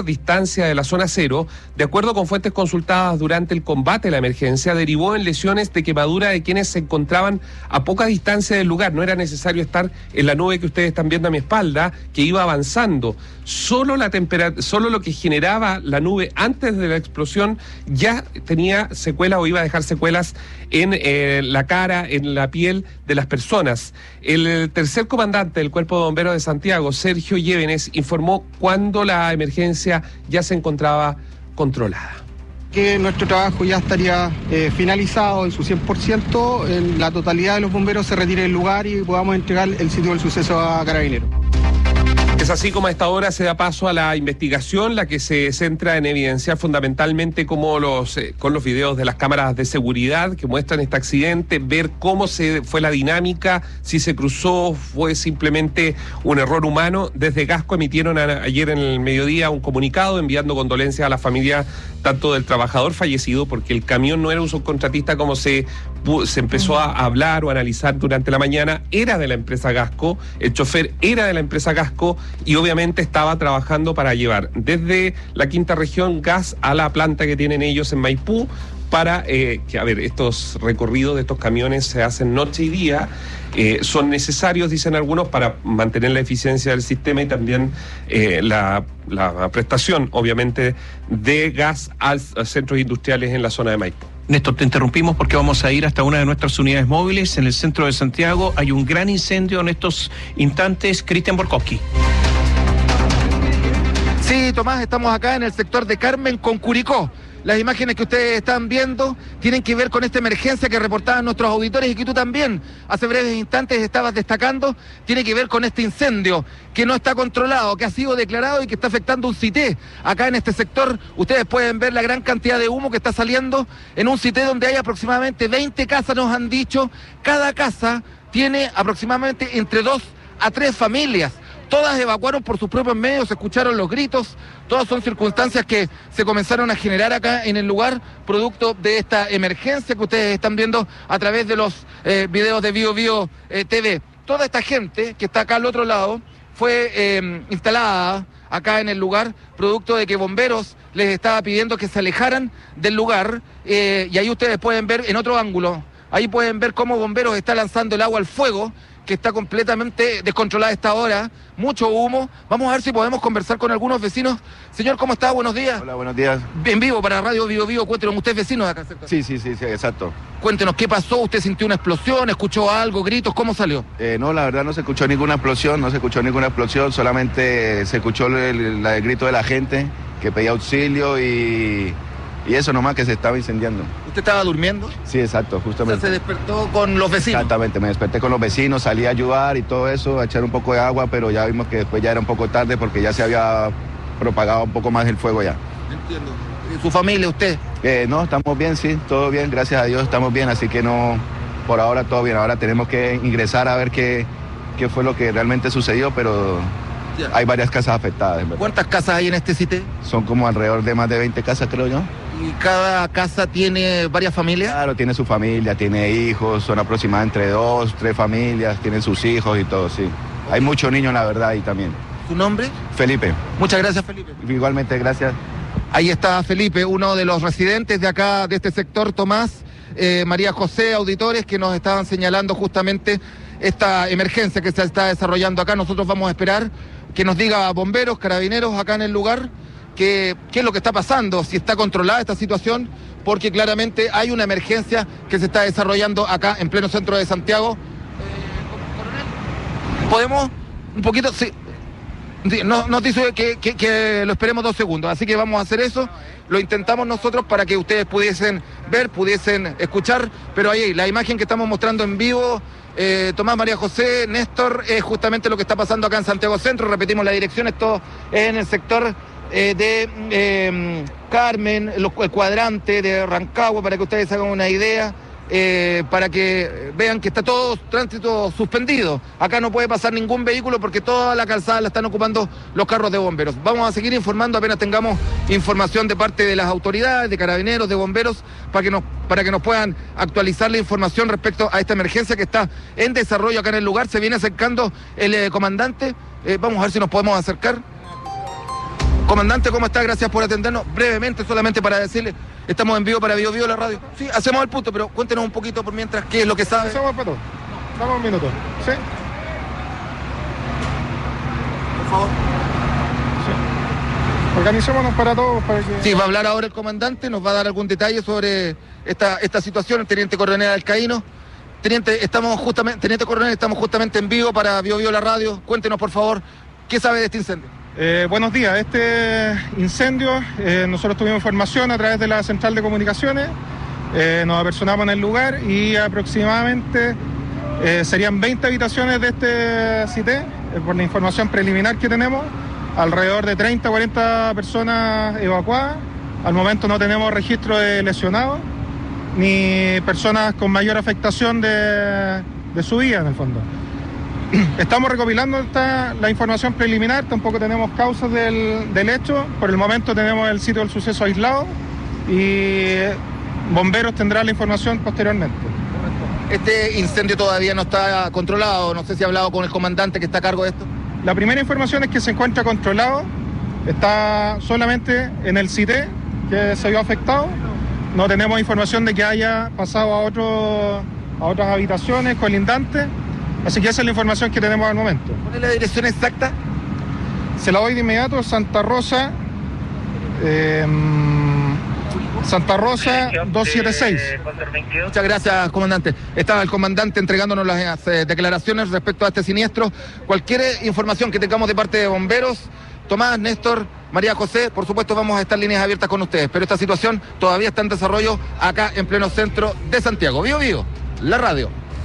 mayor distancia de la zona cero, de acuerdo con fuentes consultadas durante el combate a la emergencia, derivó en lesiones de quemadura de quienes se encontraban a poca distancia del lugar. No era necesario estar en la nube que ustedes están viendo a mi espalda, que iba avanzando. Solo la temperatura, solo lo que generaba la nube antes de la explosión ya tenía secuelas o iba a dejar secuelas en eh, la cara, en la piel de las personas. El tercer comandante del Cuerpo de Bomberos de Santiago, Sergio Llévenes, informó cuando la emergencia ya se encontraba controlada. Que nuestro trabajo ya estaría eh, finalizado en su cien por ciento, en la totalidad de los bomberos se retire del lugar y podamos entregar el sitio del suceso a Carabineros. Es así como a esta hora se da paso a la investigación, la que se centra en evidenciar fundamentalmente cómo los, eh, con los videos de las cámaras de seguridad que muestran este accidente, ver cómo se fue la dinámica, si se cruzó, fue simplemente un error humano. Desde Gasco emitieron a, ayer en el mediodía un comunicado enviando condolencias a la familia tanto del trabajador fallecido, porque el camión no era un subcontratista como se, se empezó a hablar o analizar durante la mañana, era de la empresa Gasco, el chofer era de la empresa Gasco, y obviamente estaba trabajando para llevar desde la quinta región gas a la planta que tienen ellos en Maipú para, eh, que a ver, estos recorridos de estos camiones se hacen noche y día, eh, son necesarios, dicen algunos, para mantener la eficiencia del sistema y también eh, la, la prestación, obviamente, de gas a centros industriales en la zona de Maipú. Néstor, te interrumpimos porque vamos a ir hasta una de nuestras unidades móviles en el centro de Santiago. Hay un gran incendio en estos instantes. Cristian Borkowski. Sí, Tomás, estamos acá en el sector de Carmen con Curicó. Las imágenes que ustedes están viendo tienen que ver con esta emergencia que reportaban nuestros auditores y que tú también hace breves instantes estabas destacando. Tiene que ver con este incendio que no está controlado, que ha sido declarado y que está afectando un cité. Acá en este sector ustedes pueden ver la gran cantidad de humo que está saliendo en un cité donde hay aproximadamente veinte casas, nos han dicho. Cada casa tiene aproximadamente entre dos a tres familias. Todas evacuaron por sus propios medios, se escucharon los gritos, todas son circunstancias que se comenzaron a generar acá en el lugar, producto de esta emergencia que ustedes están viendo a través de los eh, videos de Bio Bio eh, T V. Toda esta gente que está acá al otro lado fue eh, instalada acá en el lugar, producto de que bomberos les estaba pidiendo que se alejaran del lugar, eh, y ahí ustedes pueden ver en otro ángulo, ahí pueden ver cómo bomberos está lanzando el agua al fuego, que está completamente descontrolada a esta hora, mucho humo. Vamos a ver si podemos conversar con algunos vecinos. Señor, ¿cómo está? Buenos días. Hola, buenos días. En vivo para Radio Bio Bio, cuéntenos, ¿usted es vecino de acá? Sí, sí, sí, sí, exacto. Cuéntenos, ¿qué pasó? ¿Usted sintió una explosión? ¿Escuchó algo? ¿Gritos? ¿Cómo salió? Eh, no, la verdad no se escuchó ninguna explosión, no se escuchó ninguna explosión, solamente se escuchó el, el, el grito de la gente que pedía auxilio y... Y eso nomás, que se estaba incendiando. ¿Usted estaba durmiendo? Sí, exacto, justamente. O sea, se despertó con los vecinos. Exactamente, me desperté con los vecinos, salí a ayudar y todo eso, a echar un poco de agua, pero ya vimos que después ya era un poco tarde porque ya se había propagado un poco más el fuego ya. Entiendo. ¿Y su familia, usted? Eh, no, estamos bien, sí, todo bien, gracias a Dios estamos bien, así que no, por ahora todo bien. Ahora tenemos que ingresar a ver qué, qué fue lo que realmente sucedió, pero... Ya. Hay varias casas afectadas, ¿verdad? ¿Cuántas casas hay en este sitio? Son como alrededor de más de veinte casas, creo yo. ¿Y cada casa tiene varias familias? Claro, tiene su familia, tiene hijos, son aproximadamente entre dos, tres familias, tienen sus hijos y todo, sí. Okay. Hay muchos niños, la verdad, ahí también. ¿Su nombre? Felipe. Muchas gracias, Felipe. Igualmente, gracias. Ahí está Felipe, uno de los residentes de acá, de este sector, Tomás, eh, María José, auditores, que nos estaban señalando justamente esta emergencia que se está desarrollando acá. Nosotros vamos a esperar que nos diga bomberos, carabineros acá en el lugar, que, qué es lo que está pasando, si está controlada esta situación, porque claramente hay una emergencia que se está desarrollando acá en pleno centro de Santiago. Eh, coronel, ¿podemos un poquito? Sí. Nos, nos dice que, que, que lo esperemos dos segundos, así que vamos a hacer eso. Lo intentamos nosotros para que ustedes pudiesen ver, pudiesen escuchar, pero ahí la imagen que estamos mostrando en vivo, eh, Tomás, María José, Néstor, es justamente lo que está pasando acá en Santiago Centro. Repetimos la dirección, esto es en el sector eh, de eh, Carmen, el cuadrante de Rancagua, para que ustedes hagan una idea. Eh, para que vean que está todo tránsito suspendido. Acá no puede pasar ningún vehículo porque toda la calzada la están ocupando los carros de bomberos. Vamos a seguir informando apenas tengamos información de parte de las autoridades, de carabineros, de bomberos, para que nos, para que nos puedan actualizar la información respecto a esta emergencia que está en desarrollo acá en el lugar. Se viene acercando el eh, comandante. Eh, vamos a ver si nos podemos acercar. Comandante, ¿cómo está? Gracias por atendernos. Brevemente, solamente para decirle, estamos en vivo para Bio Bio la radio. Sí, hacemos el punto, pero cuéntenos un poquito por mientras qué es lo que sabe. Hacemos el punto. Dame un minuto. ¿Sí? Por favor. Sí. Organizémonos para todos. Para que... Sí, va a hablar ahora el comandante, nos va a dar algún detalle sobre esta, esta situación, el teniente coronel Alcaíno. Teniente, estamos justamente, teniente coronel, estamos justamente en vivo para Bio Bio la radio. Cuéntenos, por favor, ¿qué sabe de este incendio? Eh, buenos días. Este incendio, eh, nosotros tuvimos información a través de la central de comunicaciones, eh, nos apersonamos en el lugar y aproximadamente eh, serían veinte habitaciones de este C I T E, eh, por la información preliminar que tenemos, alrededor de treinta a cuarenta personas evacuadas. Al momento no tenemos registro de lesionados ni personas con mayor afectación de, de su vida en el fondo. Estamos recopilando esta, la información preliminar, tampoco tenemos causas del, del hecho. Por el momento tenemos el sitio del suceso aislado y bomberos tendrán la información posteriormente. Este incendio todavía no está controlado, no sé si ha hablado con el comandante que está a cargo de esto. La primera información es que se encuentra controlado, está solamente en el C I T E que se vio afectado. No tenemos información de que haya pasado a, otro, a otras habitaciones colindantes. Así que esa es la información que tenemos al momento. ¿Cuál es la dirección exacta? Se la doy de inmediato, Santa Rosa, eh, Santa Rosa doscientos setenta y seis. Muchas gracias, comandante. Estaba el comandante entregándonos las eh, declaraciones respecto a este siniestro. Cualquier información que tengamos de parte de bomberos, Tomás, Néstor, María José, por supuesto vamos a estar líneas abiertas con ustedes, pero esta situación todavía está en desarrollo acá en pleno centro de Santiago. Bio Bio, la radio.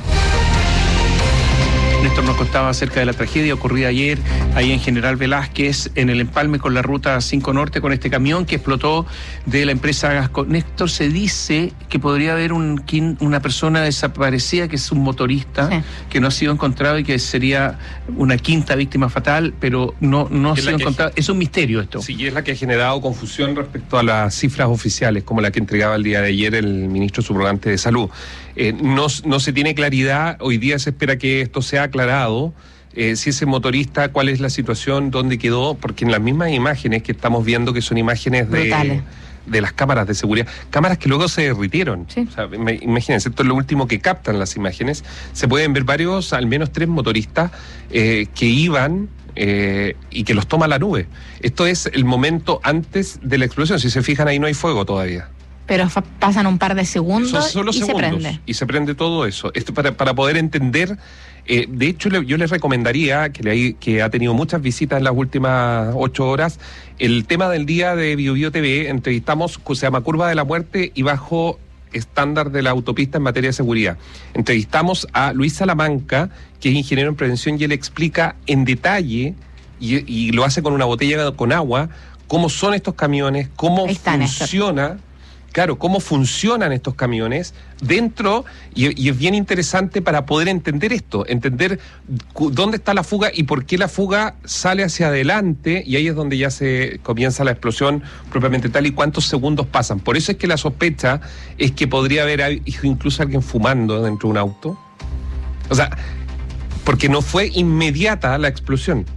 Néstor nos contaba acerca de la tragedia ocurrida ayer ahí en General Velázquez, en el empalme con la ruta cinco Norte, con este camión que explotó de la empresa Gasco. Néstor, se dice que podría haber un, una persona desaparecida, que es un motorista, sí, que no ha sido encontrado y que sería una quinta víctima fatal, pero no, no ha sido encontrado. Es un misterio esto. Sí, y es la que ha generado confusión respecto a las cifras oficiales, como la que entregaba el día de ayer el ministro subrogante de Salud. Eh, no, no se tiene claridad, hoy día se espera que esto sea aclarado, eh, si ese motorista, cuál es la situación, dónde quedó, porque en las mismas imágenes que estamos viendo, que son imágenes de, de las cámaras de seguridad, cámaras que luego se derritieron. Sí. O sea, imagínense, esto es lo último que captan las imágenes, se pueden ver varios, al menos tres motoristas eh, que iban... Eh, y que los toma la nube. Esto es el momento antes de la explosión, si se fijan ahí no hay fuego todavía. Pero fa- pasan un par de segundos Son solo y segundos, se prende. Y se prende todo eso. Esto para, para poder entender, eh, de hecho le, yo les recomendaría, que, le, que ha tenido muchas visitas en las últimas ocho horas, el tema del día de Bio Bio T V, entrevistamos, se llama Curva de la Muerte y bajo estándar de la autopista en materia de seguridad. Entrevistamos a Luis Salamanca, que es ingeniero en prevención, y él explica en detalle, y, y lo hace con una botella con agua, cómo son estos camiones, cómo funciona... Claro, cómo funcionan estos camiones dentro, y, y es bien interesante para poder entender esto, entender cu- dónde está la fuga y por qué la fuga sale hacia adelante, y ahí es donde ya se comienza la explosión propiamente tal y cuántos segundos pasan. Por eso es que la sospecha es que podría haber incluso alguien fumando dentro de un auto. O sea, porque no fue inmediata la explosión.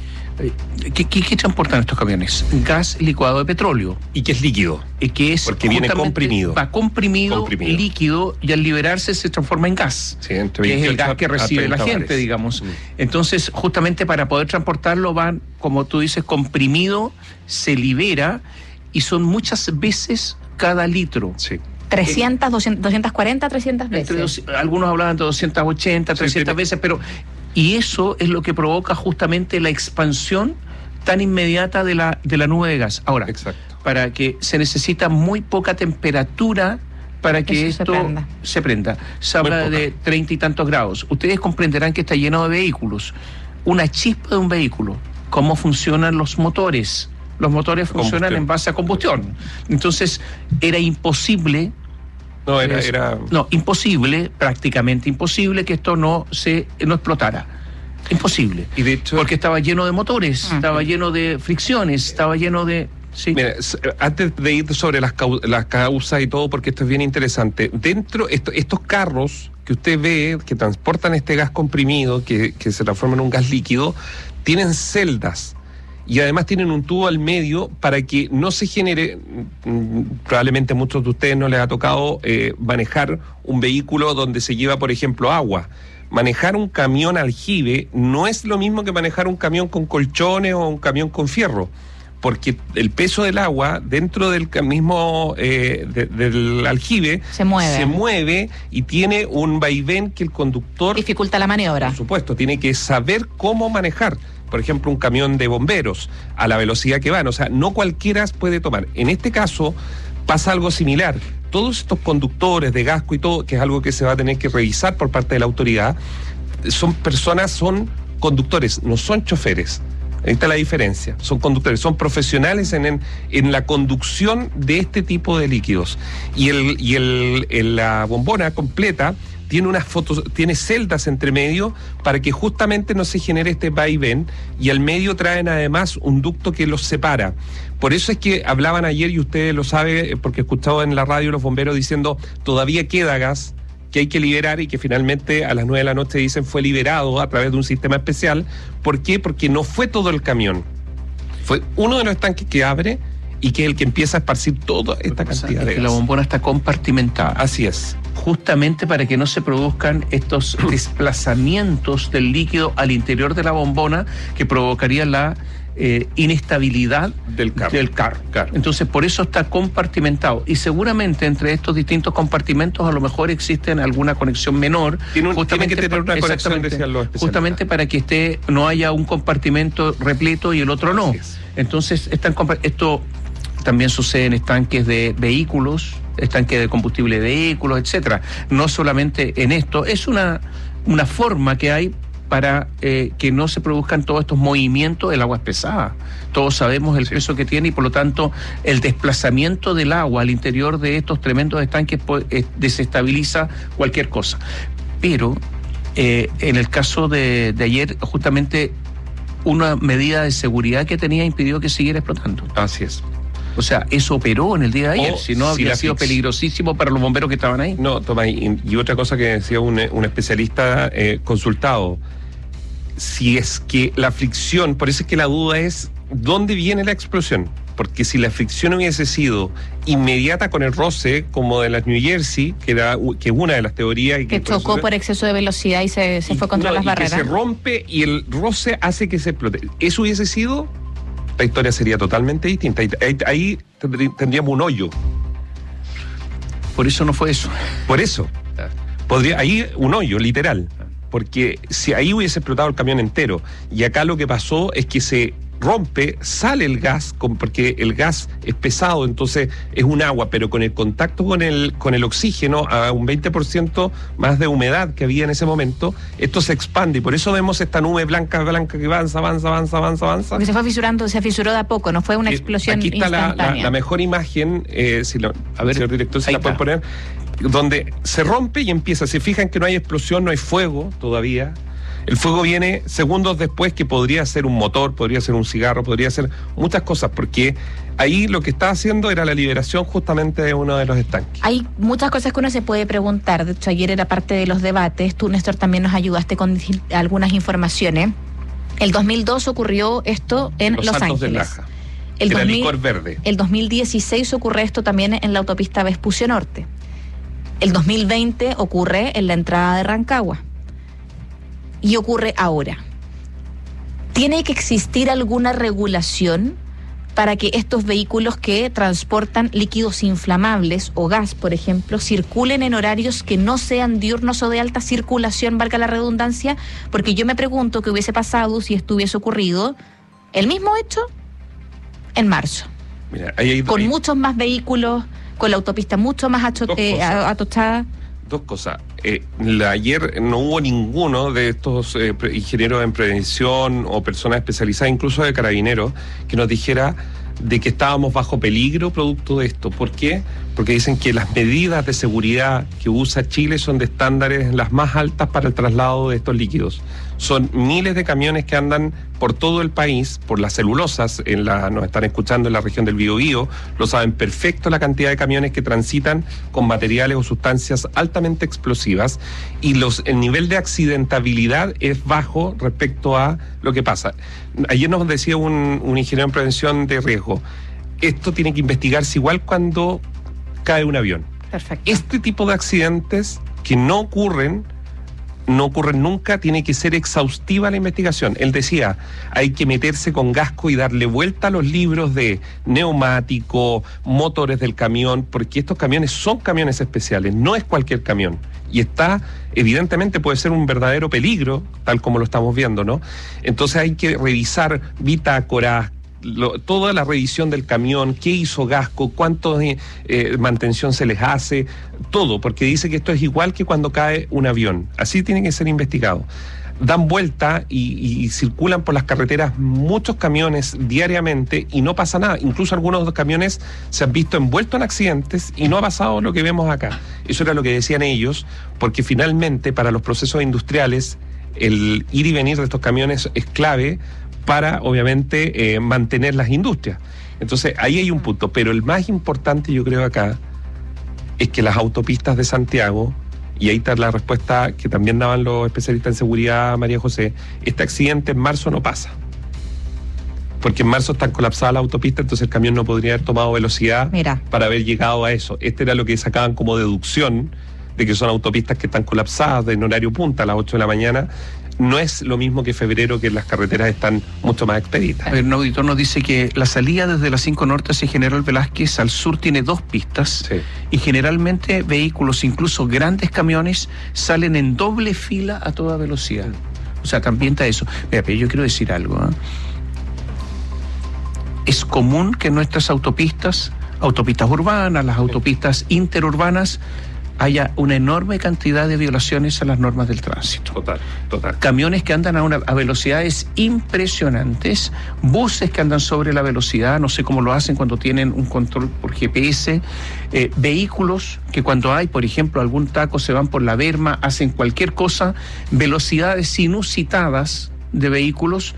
¿Qué, qué, ¿Qué transportan estos camiones? Gas licuado de petróleo. ¿Y que es líquido? Y que es porque viene comprimido. Va comprimido, comprimido, líquido, y al liberarse se transforma en gas. Sí, entre que es el gas que recibe la gente, bares. digamos. Mm. Entonces, justamente para poder transportarlo van, como tú dices, comprimido, se libera, y son muchas veces cada litro. Sí. trescientas, doscientas, doscientas cuarenta, trescientas veces. Dos, algunos hablaban de doscientas ochenta, trescientas sí, veces, pero... Y eso es lo que provoca justamente la expansión tan inmediata de la, de la nube de gas. Ahora, exacto, para que se necesita muy poca temperatura para que eso esto se prenda. se prenda. Se habla de treinta y tantos grados. Ustedes comprenderán que está lleno de vehículos. Una chispa de un vehículo. ¿Cómo funcionan los motores? Los motores funcionan combustión. en base a combustión. Entonces, era imposible... No, era, era... no, imposible, prácticamente imposible que esto no se no explotara. Imposible. Y de hecho, porque estaba lleno de motores, uh-huh. estaba lleno de fricciones, estaba lleno de... Sí. Mira, antes de ir sobre las, cau- las causas y todo, porque esto es bien interesante, dentro, esto, estos carros que usted ve, que transportan este gas comprimido, que, que se transforma en un gas líquido, tienen celdas. y además tienen un tubo al medio para que no se genere, probablemente a muchos de ustedes no les ha tocado eh, manejar un vehículo donde se lleva, por ejemplo, agua. Manejar un camión aljibe no es lo mismo que manejar un camión con colchones o un camión con fierro, porque el peso del agua dentro del mismo eh, de, del aljibe se mueve. se mueve y tiene un vaivén que el conductor dificulta la maniobra. Por supuesto, tiene que saber cómo manejar. Por ejemplo, un camión de bomberos a la velocidad que van, o sea, no cualquiera puede tomar. En este caso pasa algo similar. Todos estos conductores de Gasco y todo, que es algo que se va a tener que revisar por parte de la autoridad, son personas, son conductores, no son choferes. Ahí está la diferencia. Son conductores, son profesionales en, en, en la conducción de este tipo de líquidos. Y el, y el, el la bombona completa tiene unas fotos, tiene celdas entre medio para que justamente no se genere este vaivén, y al medio traen además un ducto que los separa. Por eso es que hablaban ayer, y usted lo sabe porque he escuchado en la radio los bomberos diciendo todavía queda gas que hay que liberar, y que finalmente a las nueve de la noche dicen fue liberado a través de un sistema especial. ¿Por qué? Porque no fue todo el camión, fue uno de los estanques que abre y que es el que empieza a esparcir toda esta cantidad de gas. La bombona está compartimentada. Así es. Justamente para que no se produzcan estos desplazamientos del líquido al interior de la bombona que provocaría la eh, inestabilidad del carro. del carro. Claro. Entonces, por eso está compartimentado. Y seguramente entre estos distintos compartimentos a lo mejor existen alguna conexión menor. Tiene, un, tiene que tener por, una conexión, decían los especialistas. Justamente para que esté, no haya un compartimento repleto y el otro no. Entonces, están, esto también sucede en estanques de vehículos, estanques de combustible de vehículos, etcétera. No solamente en esto, es una, una forma que hay para eh, que no se produzcan todos estos movimientos. El agua es pesada, todos sabemos el sí. peso que tiene, y por lo tanto el desplazamiento del agua al interior de estos tremendos estanques eh, desestabiliza cualquier cosa. Pero eh, en el caso de, de ayer, justamente una medida de seguridad que tenía impidió que siguiera explotando. Así es. O sea, eso operó en el día de ayer, o si no habría si sido fix... peligrosísimo para los bomberos que estaban ahí. No, toma, y, y otra cosa que decía un, un especialista eh, consultado, si es que la fricción, por eso es que la duda es, ¿dónde viene la explosión? Porque si la fricción hubiese sido inmediata con el roce, como de las New Jersey, que era que es una de las teorías... Y que, que chocó por, por exceso de velocidad y se, se y, fue contra no, las y barreras. Que se rompe y el roce hace que se explote. Eso hubiese sido... la historia sería totalmente distinta. Ahí, ahí tendríamos un hoyo. Por eso no fue eso. Por eso. Podría, ahí un hoyo, literal. Porque si ahí hubiese explotado el camión entero, y acá lo que pasó es que se rompe, sale el gas, porque el gas es pesado, entonces es un agua, pero con el contacto con el, con el oxígeno, a un veinte por ciento más de humedad que había en ese momento, esto se expande, y por eso vemos esta nube blanca, blanca que avanza, avanza, avanza, avanza, avanza. Porque se fue fisurando, se fisuró de a poco, no fue una explosión Aquí está instantánea. La, la, la mejor imagen, eh, si lo, a ver, señor director, si la pueden poner, donde se rompe y empieza, se fijan que no hay explosión, no hay fuego todavía. El fuego viene segundos después, que podría ser un motor, podría ser un cigarro, podría ser muchas cosas, porque ahí lo que está haciendo era la liberación justamente de uno de los estanques. Hay muchas cosas que uno se puede preguntar. De hecho, ayer era parte de los debates. Tú, Néstor, también nos ayudaste con algunas informaciones. El dos mil dos ocurrió esto en Los, Los Ángeles. De Laja, el era dos mil, licor verde. El dos mil dieciséis ocurre esto también en la autopista Vespucio Norte. El dos mil veinte ocurre en la entrada de Rancagua. Y ocurre ahora. ¿Tiene que existir alguna regulación para que estos vehículos que transportan líquidos inflamables o gas, por ejemplo, circulen en horarios que no sean diurnos o de alta circulación, valga la redundancia? Porque yo me pregunto qué hubiese pasado si esto hubiese ocurrido el mismo hecho en marzo. Mira, ahí hay, con hay, muchos más vehículos, con la autopista mucho más acho- eh, atochada. Dos cosas. Eh, la, ayer no hubo ninguno de estos eh, pre- ingenieros en prevención o personas especializadas, incluso de carabineros, que nos dijera de que estábamos bajo peligro producto de esto. ¿Por qué? Porque dicen que las medidas de seguridad que usa Chile son de estándares las más altas para el traslado de estos líquidos. Son miles de camiones que andan por todo el país, por las celulosas, en la, nos están escuchando en la región del Biobío, lo saben perfecto la cantidad de camiones que transitan con materiales o sustancias altamente explosivas, y los, el nivel de accidentabilidad es bajo respecto a lo que pasa. Ayer nos decía un, un ingeniero en prevención de riesgo, esto tiene que investigarse igual cuando cae un avión. Perfecto. Este tipo de accidentes que no ocurren, no ocurren nunca, tiene que ser exhaustiva la investigación. Él decía, hay que meterse con Gasco y darle vuelta a los libros de neumático, motores del camión, porque estos camiones son camiones especiales, no es cualquier camión. Y está, evidentemente puede ser un verdadero peligro, tal como lo estamos viendo, ¿no? Entonces hay que revisar bitácoras, Lo, toda la revisión del camión, qué hizo Gasco, cuánto de eh, mantención se les hace, todo, porque dice que esto es igual que cuando cae un avión, así tiene que ser investigado. Dan vuelta y, y, y circulan por las carreteras muchos camiones diariamente y no pasa nada, incluso algunos de los camiones se han visto envueltos en accidentes y no ha pasado lo que vemos acá. Eso era lo que decían ellos, porque finalmente para los procesos industriales el ir y venir de estos camiones es clave para, obviamente, eh, mantener las industrias. Entonces, ahí hay un punto. Pero el más importante, yo creo, acá, es que las autopistas de Santiago, y ahí está la respuesta que también daban los especialistas en seguridad, María José, este accidente en marzo no pasa. Porque en marzo están colapsadas las autopistas, entonces el camión no podría haber tomado velocidad Mira. para haber llegado a eso. Este era lo que sacaban como deducción, de que son autopistas que están colapsadas en horario punta a las ocho de la mañana. No es lo mismo que febrero, que las carreteras están mucho más expeditas. A ver, un auditor nos dice que la salida desde la cinco Norte hacia General Velázquez al sur tiene dos pistas, sí, y generalmente vehículos, incluso grandes camiones, salen en doble fila a toda velocidad. O sea, también está eso. Mira, pero yo quiero decir algo, ¿eh? Es común que nuestras autopistas, autopistas urbanas, las autopistas interurbanas, haya una enorme cantidad de violaciones a las normas del tránsito. Total, total. Camiones que andan a, una, a velocidades impresionantes, buses que andan sobre la velocidad, no sé cómo lo hacen cuando tienen un control por G P S, eh, vehículos que cuando hay, por ejemplo, algún taco se van por la berma, hacen cualquier cosa, velocidades inusitadas de vehículos,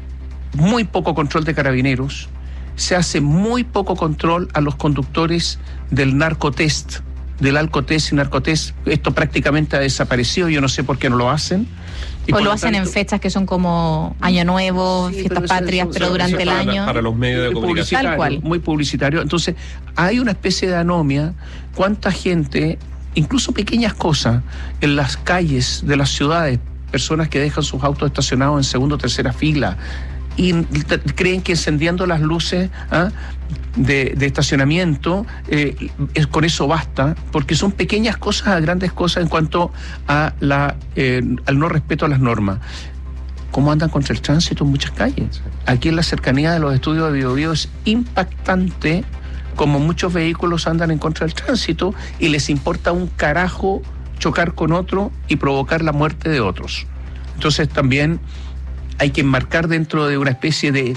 muy poco control de carabineros, se hace muy poco control a los conductores del narcotest, del alcotest y narcotest. Esto prácticamente ha desaparecido, yo no sé por qué no lo hacen. Y o lo, lo hacen tanto en fechas que son como Año Nuevo, sí, fiestas pero patrias, eso, pero eso, durante eso el para, año. Para los medios de comunicación. Tal cual. Muy publicitario. Entonces, hay una especie de anomia. ¿Cuánta gente, incluso pequeñas cosas, en las calles de las ciudades, personas que dejan sus autos estacionados en segunda o tercera fila, y creen que encendiendo las luces ¿ah? de, de estacionamiento eh, es, con eso basta, porque son pequeñas cosas a grandes cosas en cuanto a la eh, al no respeto a las normas. ¿Cómo andan contra el tránsito en muchas calles? Aquí en la cercanía de los estudios de Biobío es impactante como muchos vehículos andan en contra del tránsito y les importa un carajo chocar con otro y provocar la muerte de otros. Entonces también hay que enmarcar dentro de una especie de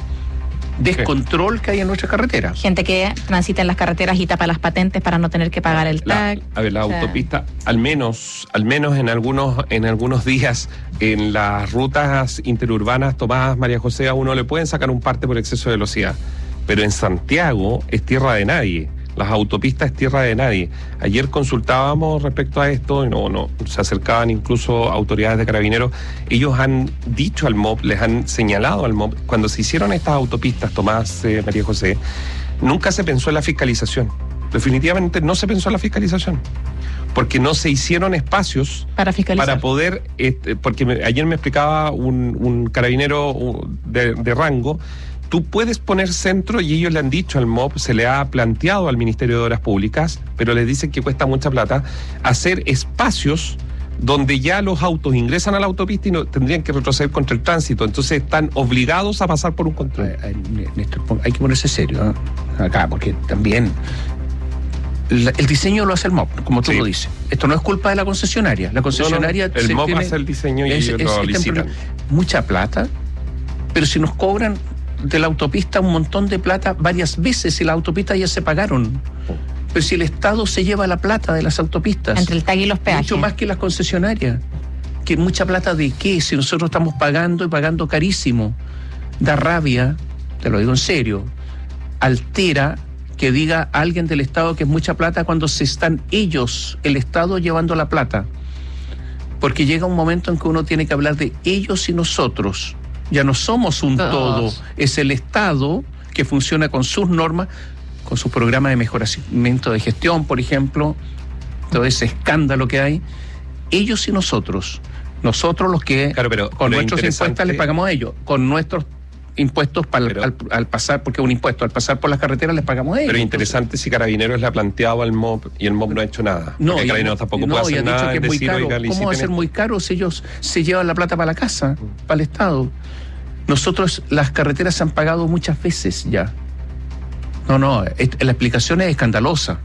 descontrol que hay en nuestra carretera. Gente que transita en las carreteras y tapa las patentes para no tener que pagar el tag. La, a ver, la o sea, autopista, al menos, al menos en algunos, en algunos días, en las rutas interurbanas tomadas, María José, a uno le pueden sacar un parte por exceso de velocidad. Pero en Santiago es tierra de nadie. Las autopistas es tierra de nadie. Ayer consultábamos respecto a esto, y no, no, se acercaban incluso autoridades de carabineros. Ellos han dicho al M O P, les han señalado al M O P, cuando se hicieron estas autopistas, Tomás, eh, María José, nunca se pensó en la fiscalización. Definitivamente no se pensó en la fiscalización. Porque no se hicieron espacios para fiscalizar. Para poder, este, porque me, ayer me explicaba un, un carabinero de, de rango. Tú puedes poner centro, y ellos le han dicho al M O P, se le ha planteado al Ministerio de Obras Públicas, pero les dicen que cuesta mucha plata, hacer espacios donde ya los autos ingresan a la autopista y no tendrían que retroceder contra el tránsito. Entonces están obligados a pasar por un control. Hay, Néstor, hay que ponerse serio, ¿no? Acá, porque también la, el diseño lo hace el M O P, como tú sí. lo dices. Esto no es culpa de la concesionaria. La concesionaria... No, no, el M O P tiene, hace el diseño y es, ellos es, lo licitan. Mucha plata, pero si nos cobran de la autopista un montón de plata varias veces y las autopistas ya se pagaron. Pero si el Estado se lleva la plata de las autopistas, entre el tag y los peajes, mucho más que las concesionarias. ¿Que mucha plata de qué? Si nosotros estamos pagando y pagando carísimo. Da rabia, te lo digo en serio, altera que diga alguien del Estado que es mucha plata cuando se están ellos, el Estado, llevando la plata. Porque llega un momento en que uno tiene que hablar de ellos y nosotros. Ya no somos un todo, es el Estado que funciona con sus normas, con sus programas de mejoramiento de gestión, por ejemplo, todo ese escándalo que hay. Ellos y nosotros. Nosotros los que claro, pero, con pero nuestros impuestos les pagamos a ellos, con nuestros impuestos para pero, al, al pasar, porque es un impuesto, al pasar por las carreteras les pagamos a ellos. Pero interesante si Carabineros le ha planteado al M O P y el M O P no ha hecho nada. No, y Carabineros tampoco no, puede hacer y ha nada. Dicho que es muy decir, caro. Oiga, ¿Cómo va a ser muy caro si ellos se llevan la plata para la casa, mm. para el Estado? Nosotros las carreteras se han pagado muchas veces ya. No, no, es, la explicación es escandalosa.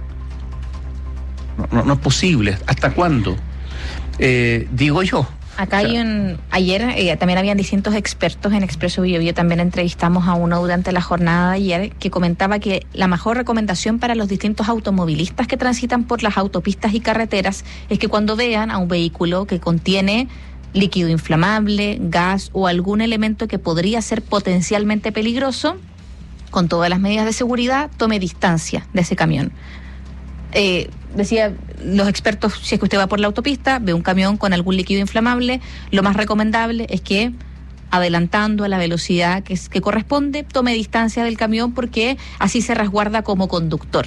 No, no, no es posible. ¿Hasta cuándo? Eh, digo yo. Acá hay un, ayer eh, también habían distintos expertos en Expreso Biobío, también entrevistamos a uno durante la jornada de ayer que comentaba que la mejor recomendación para los distintos automovilistas que transitan por las autopistas y carreteras es que cuando vean a un vehículo que contiene líquido inflamable, gas o algún elemento que podría ser potencialmente peligroso, con todas las medidas de seguridad, tome distancia de ese camión. Eh, decía los expertos, si es que usted va por la autopista, ve un camión con algún líquido inflamable, lo más recomendable es que, adelantando a la velocidad que, es, que corresponde, tome distancia del camión porque así se resguarda como conductor.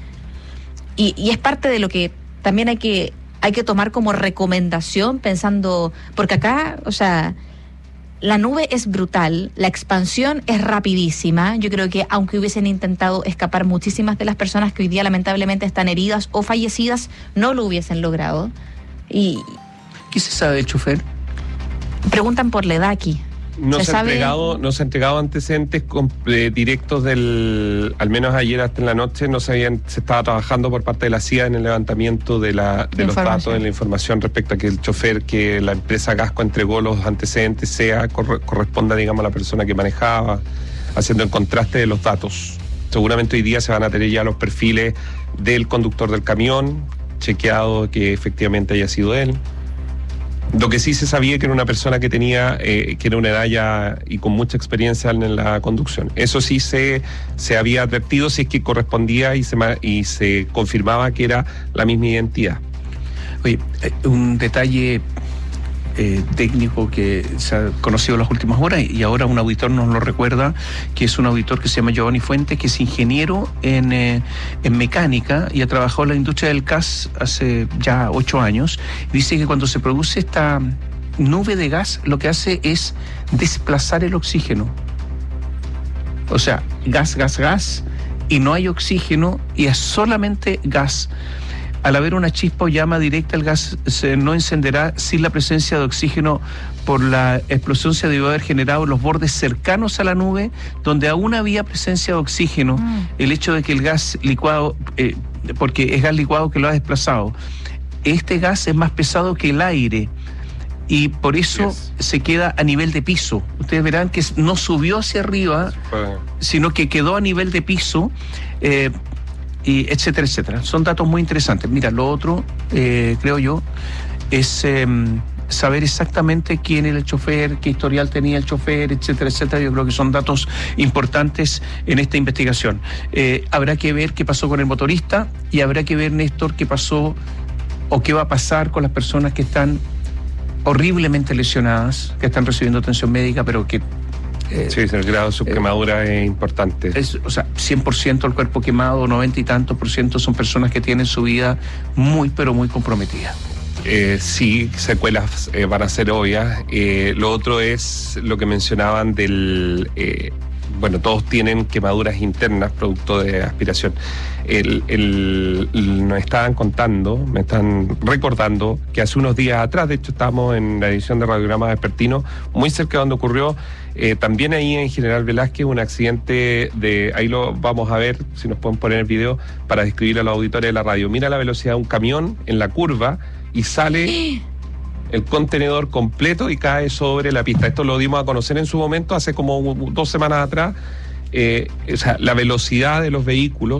Y, y es parte de lo que también hay que, hay que tomar como recomendación, pensando, porque acá, o sea, la nube es brutal, la expansión es rapidísima. Yo creo que aunque hubiesen intentado escapar muchísimas de las personas que hoy día lamentablemente están heridas o fallecidas, no lo hubiesen logrado. Y ¿qué se sabe del chofer? Preguntan por la edad aquí. No se, se, ha sabe... entregado, no se ha entregado antecedentes con, eh, directos del, al menos ayer hasta en la noche, no se habían, se estaba trabajando por parte de la C I A en el levantamiento de la de los datos, de la información respecto a que el chofer que la empresa Gasco entregó los antecedentes sea corre, corresponda, digamos, a la persona que manejaba, haciendo el contraste de los datos. Seguramente hoy día se van a tener ya los perfiles del conductor del camión, chequeado que efectivamente haya sido él. Lo que sí se sabía que era una persona que tenía, eh, que era una edad ya y con mucha experiencia en la conducción. Eso sí se, se había advertido si es que correspondía y se, y se confirmaba que era la misma identidad. Oye, un detalle eh, técnico que se ha conocido en las últimas horas y ahora un auditor nos lo recuerda, que es un auditor que se llama Giovanni Fuentes, que es ingeniero en, eh, en mecánica y ha trabajado en la industria del gas hace ya ocho años. Dice que cuando se produce esta nube de gas, lo que hace es desplazar el oxígeno. O sea, gas, gas, gas, y no hay oxígeno y es solamente gas. Al haber una chispa o llama directa, el gas se no encenderá sin la presencia de oxígeno. Por la explosión se debió haber generado los bordes cercanos a la nube, donde aún había presencia de oxígeno. Mm. El hecho de que el gas licuado, eh, porque es gas licuado que lo ha desplazado, este gas es más pesado que el aire y por eso yes. se queda a nivel de piso. Ustedes verán que no subió hacia arriba, sino que quedó a nivel de piso. Eh, y etcétera, etcétera. Son datos muy interesantes. Mira, lo otro, eh, creo yo, es eh, saber exactamente quién era el chofer, qué historial tenía el chofer, etcétera, etcétera. Yo creo que son datos importantes en esta investigación. Eh, habrá que ver qué pasó con el motorista y habrá que ver, Néstor, qué pasó o qué va a pasar con las personas que están horriblemente lesionadas, que están recibiendo atención médica, pero que Eh, sí, el grado de subquemadura eh, es importante. Es, o sea, cien por ciento el cuerpo quemado, noventa y tantos por ciento son personas que tienen su vida muy, pero muy comprometida. Eh, sí, secuelas eh, van a ser obvias. Eh, lo otro es lo que mencionaban del... Eh, bueno, todos tienen quemaduras internas producto de aspiración. El, el, el, nos estaban contando, me están recordando que hace unos días atrás, de hecho estábamos en la edición de Radiograma Vespertino, muy cerca de donde ocurrió, eh, también ahí en General Velázquez, un accidente de, ahí lo vamos a ver, si nos pueden poner el video, para describir a los auditores de la radio. Mira la velocidad de un camión en la curva y sale el contenedor completo y cae sobre la pista. Esto lo dimos a conocer en su momento, hace como dos semanas atrás. Eh, o sea, la velocidad de los vehículos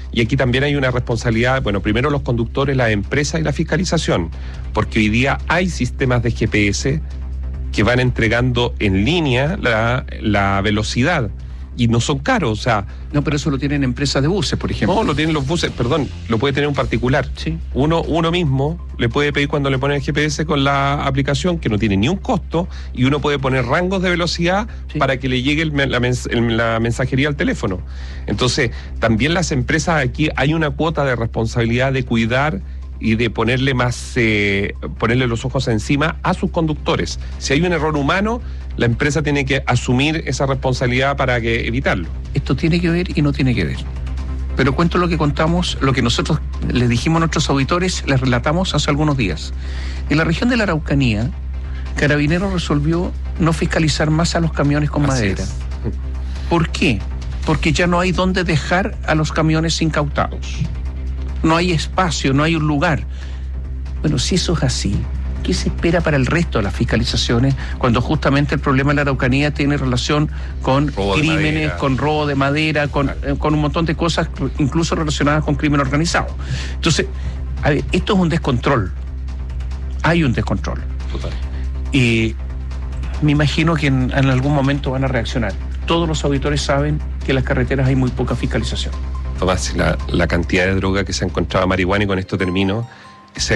Y aquí también hay una responsabilidad, bueno, primero los conductores, la empresa y la fiscalización, porque hoy día hay sistemas de G P S que van entregando en línea la, la velocidad. Y no son caros, o sea... No, pero eso lo tienen empresas de buses, por ejemplo. No, lo tienen los buses, perdón, lo puede tener un particular. Sí. Uno, uno mismo le puede pedir cuando le pone el G P S con la aplicación, que no tiene ni un costo, y uno puede poner rangos de velocidad sí. para que le llegue el, la, mens, el, la mensajería al teléfono. Entonces, también las empresas aquí hay una cuota de responsabilidad de cuidar y de ponerle más, eh, ponerle los ojos encima a sus conductores. Si hay un error humano, la empresa tiene que asumir esa responsabilidad para que evitarlo. Esto tiene que ver y no tiene que ver. Pero cuento lo que contamos, lo que nosotros les dijimos a nuestros auditores, les relatamos hace algunos días. En la región de la Araucanía, Carabineros resolvió no fiscalizar más a los camiones con Así madera. es. ¿Por qué? Porque ya no hay dónde dejar a los camiones incautados. No hay espacio, no hay un lugar. Bueno, si eso es así, ¿qué se espera para el resto de las fiscalizaciones cuando justamente el problema de la Araucanía tiene relación con robo crímenes, con robo de madera, con, claro. eh, con un montón de cosas incluso relacionadas con crimen organizado? Entonces, a ver, esto es un descontrol. Hay un descontrol. Total. Y me imagino que en, en algún momento van a reaccionar. Todos los auditores saben que en las carreteras hay muy poca fiscalización. Tomás, la, la cantidad de droga que se ha encontrado, marihuana, y con esto termino,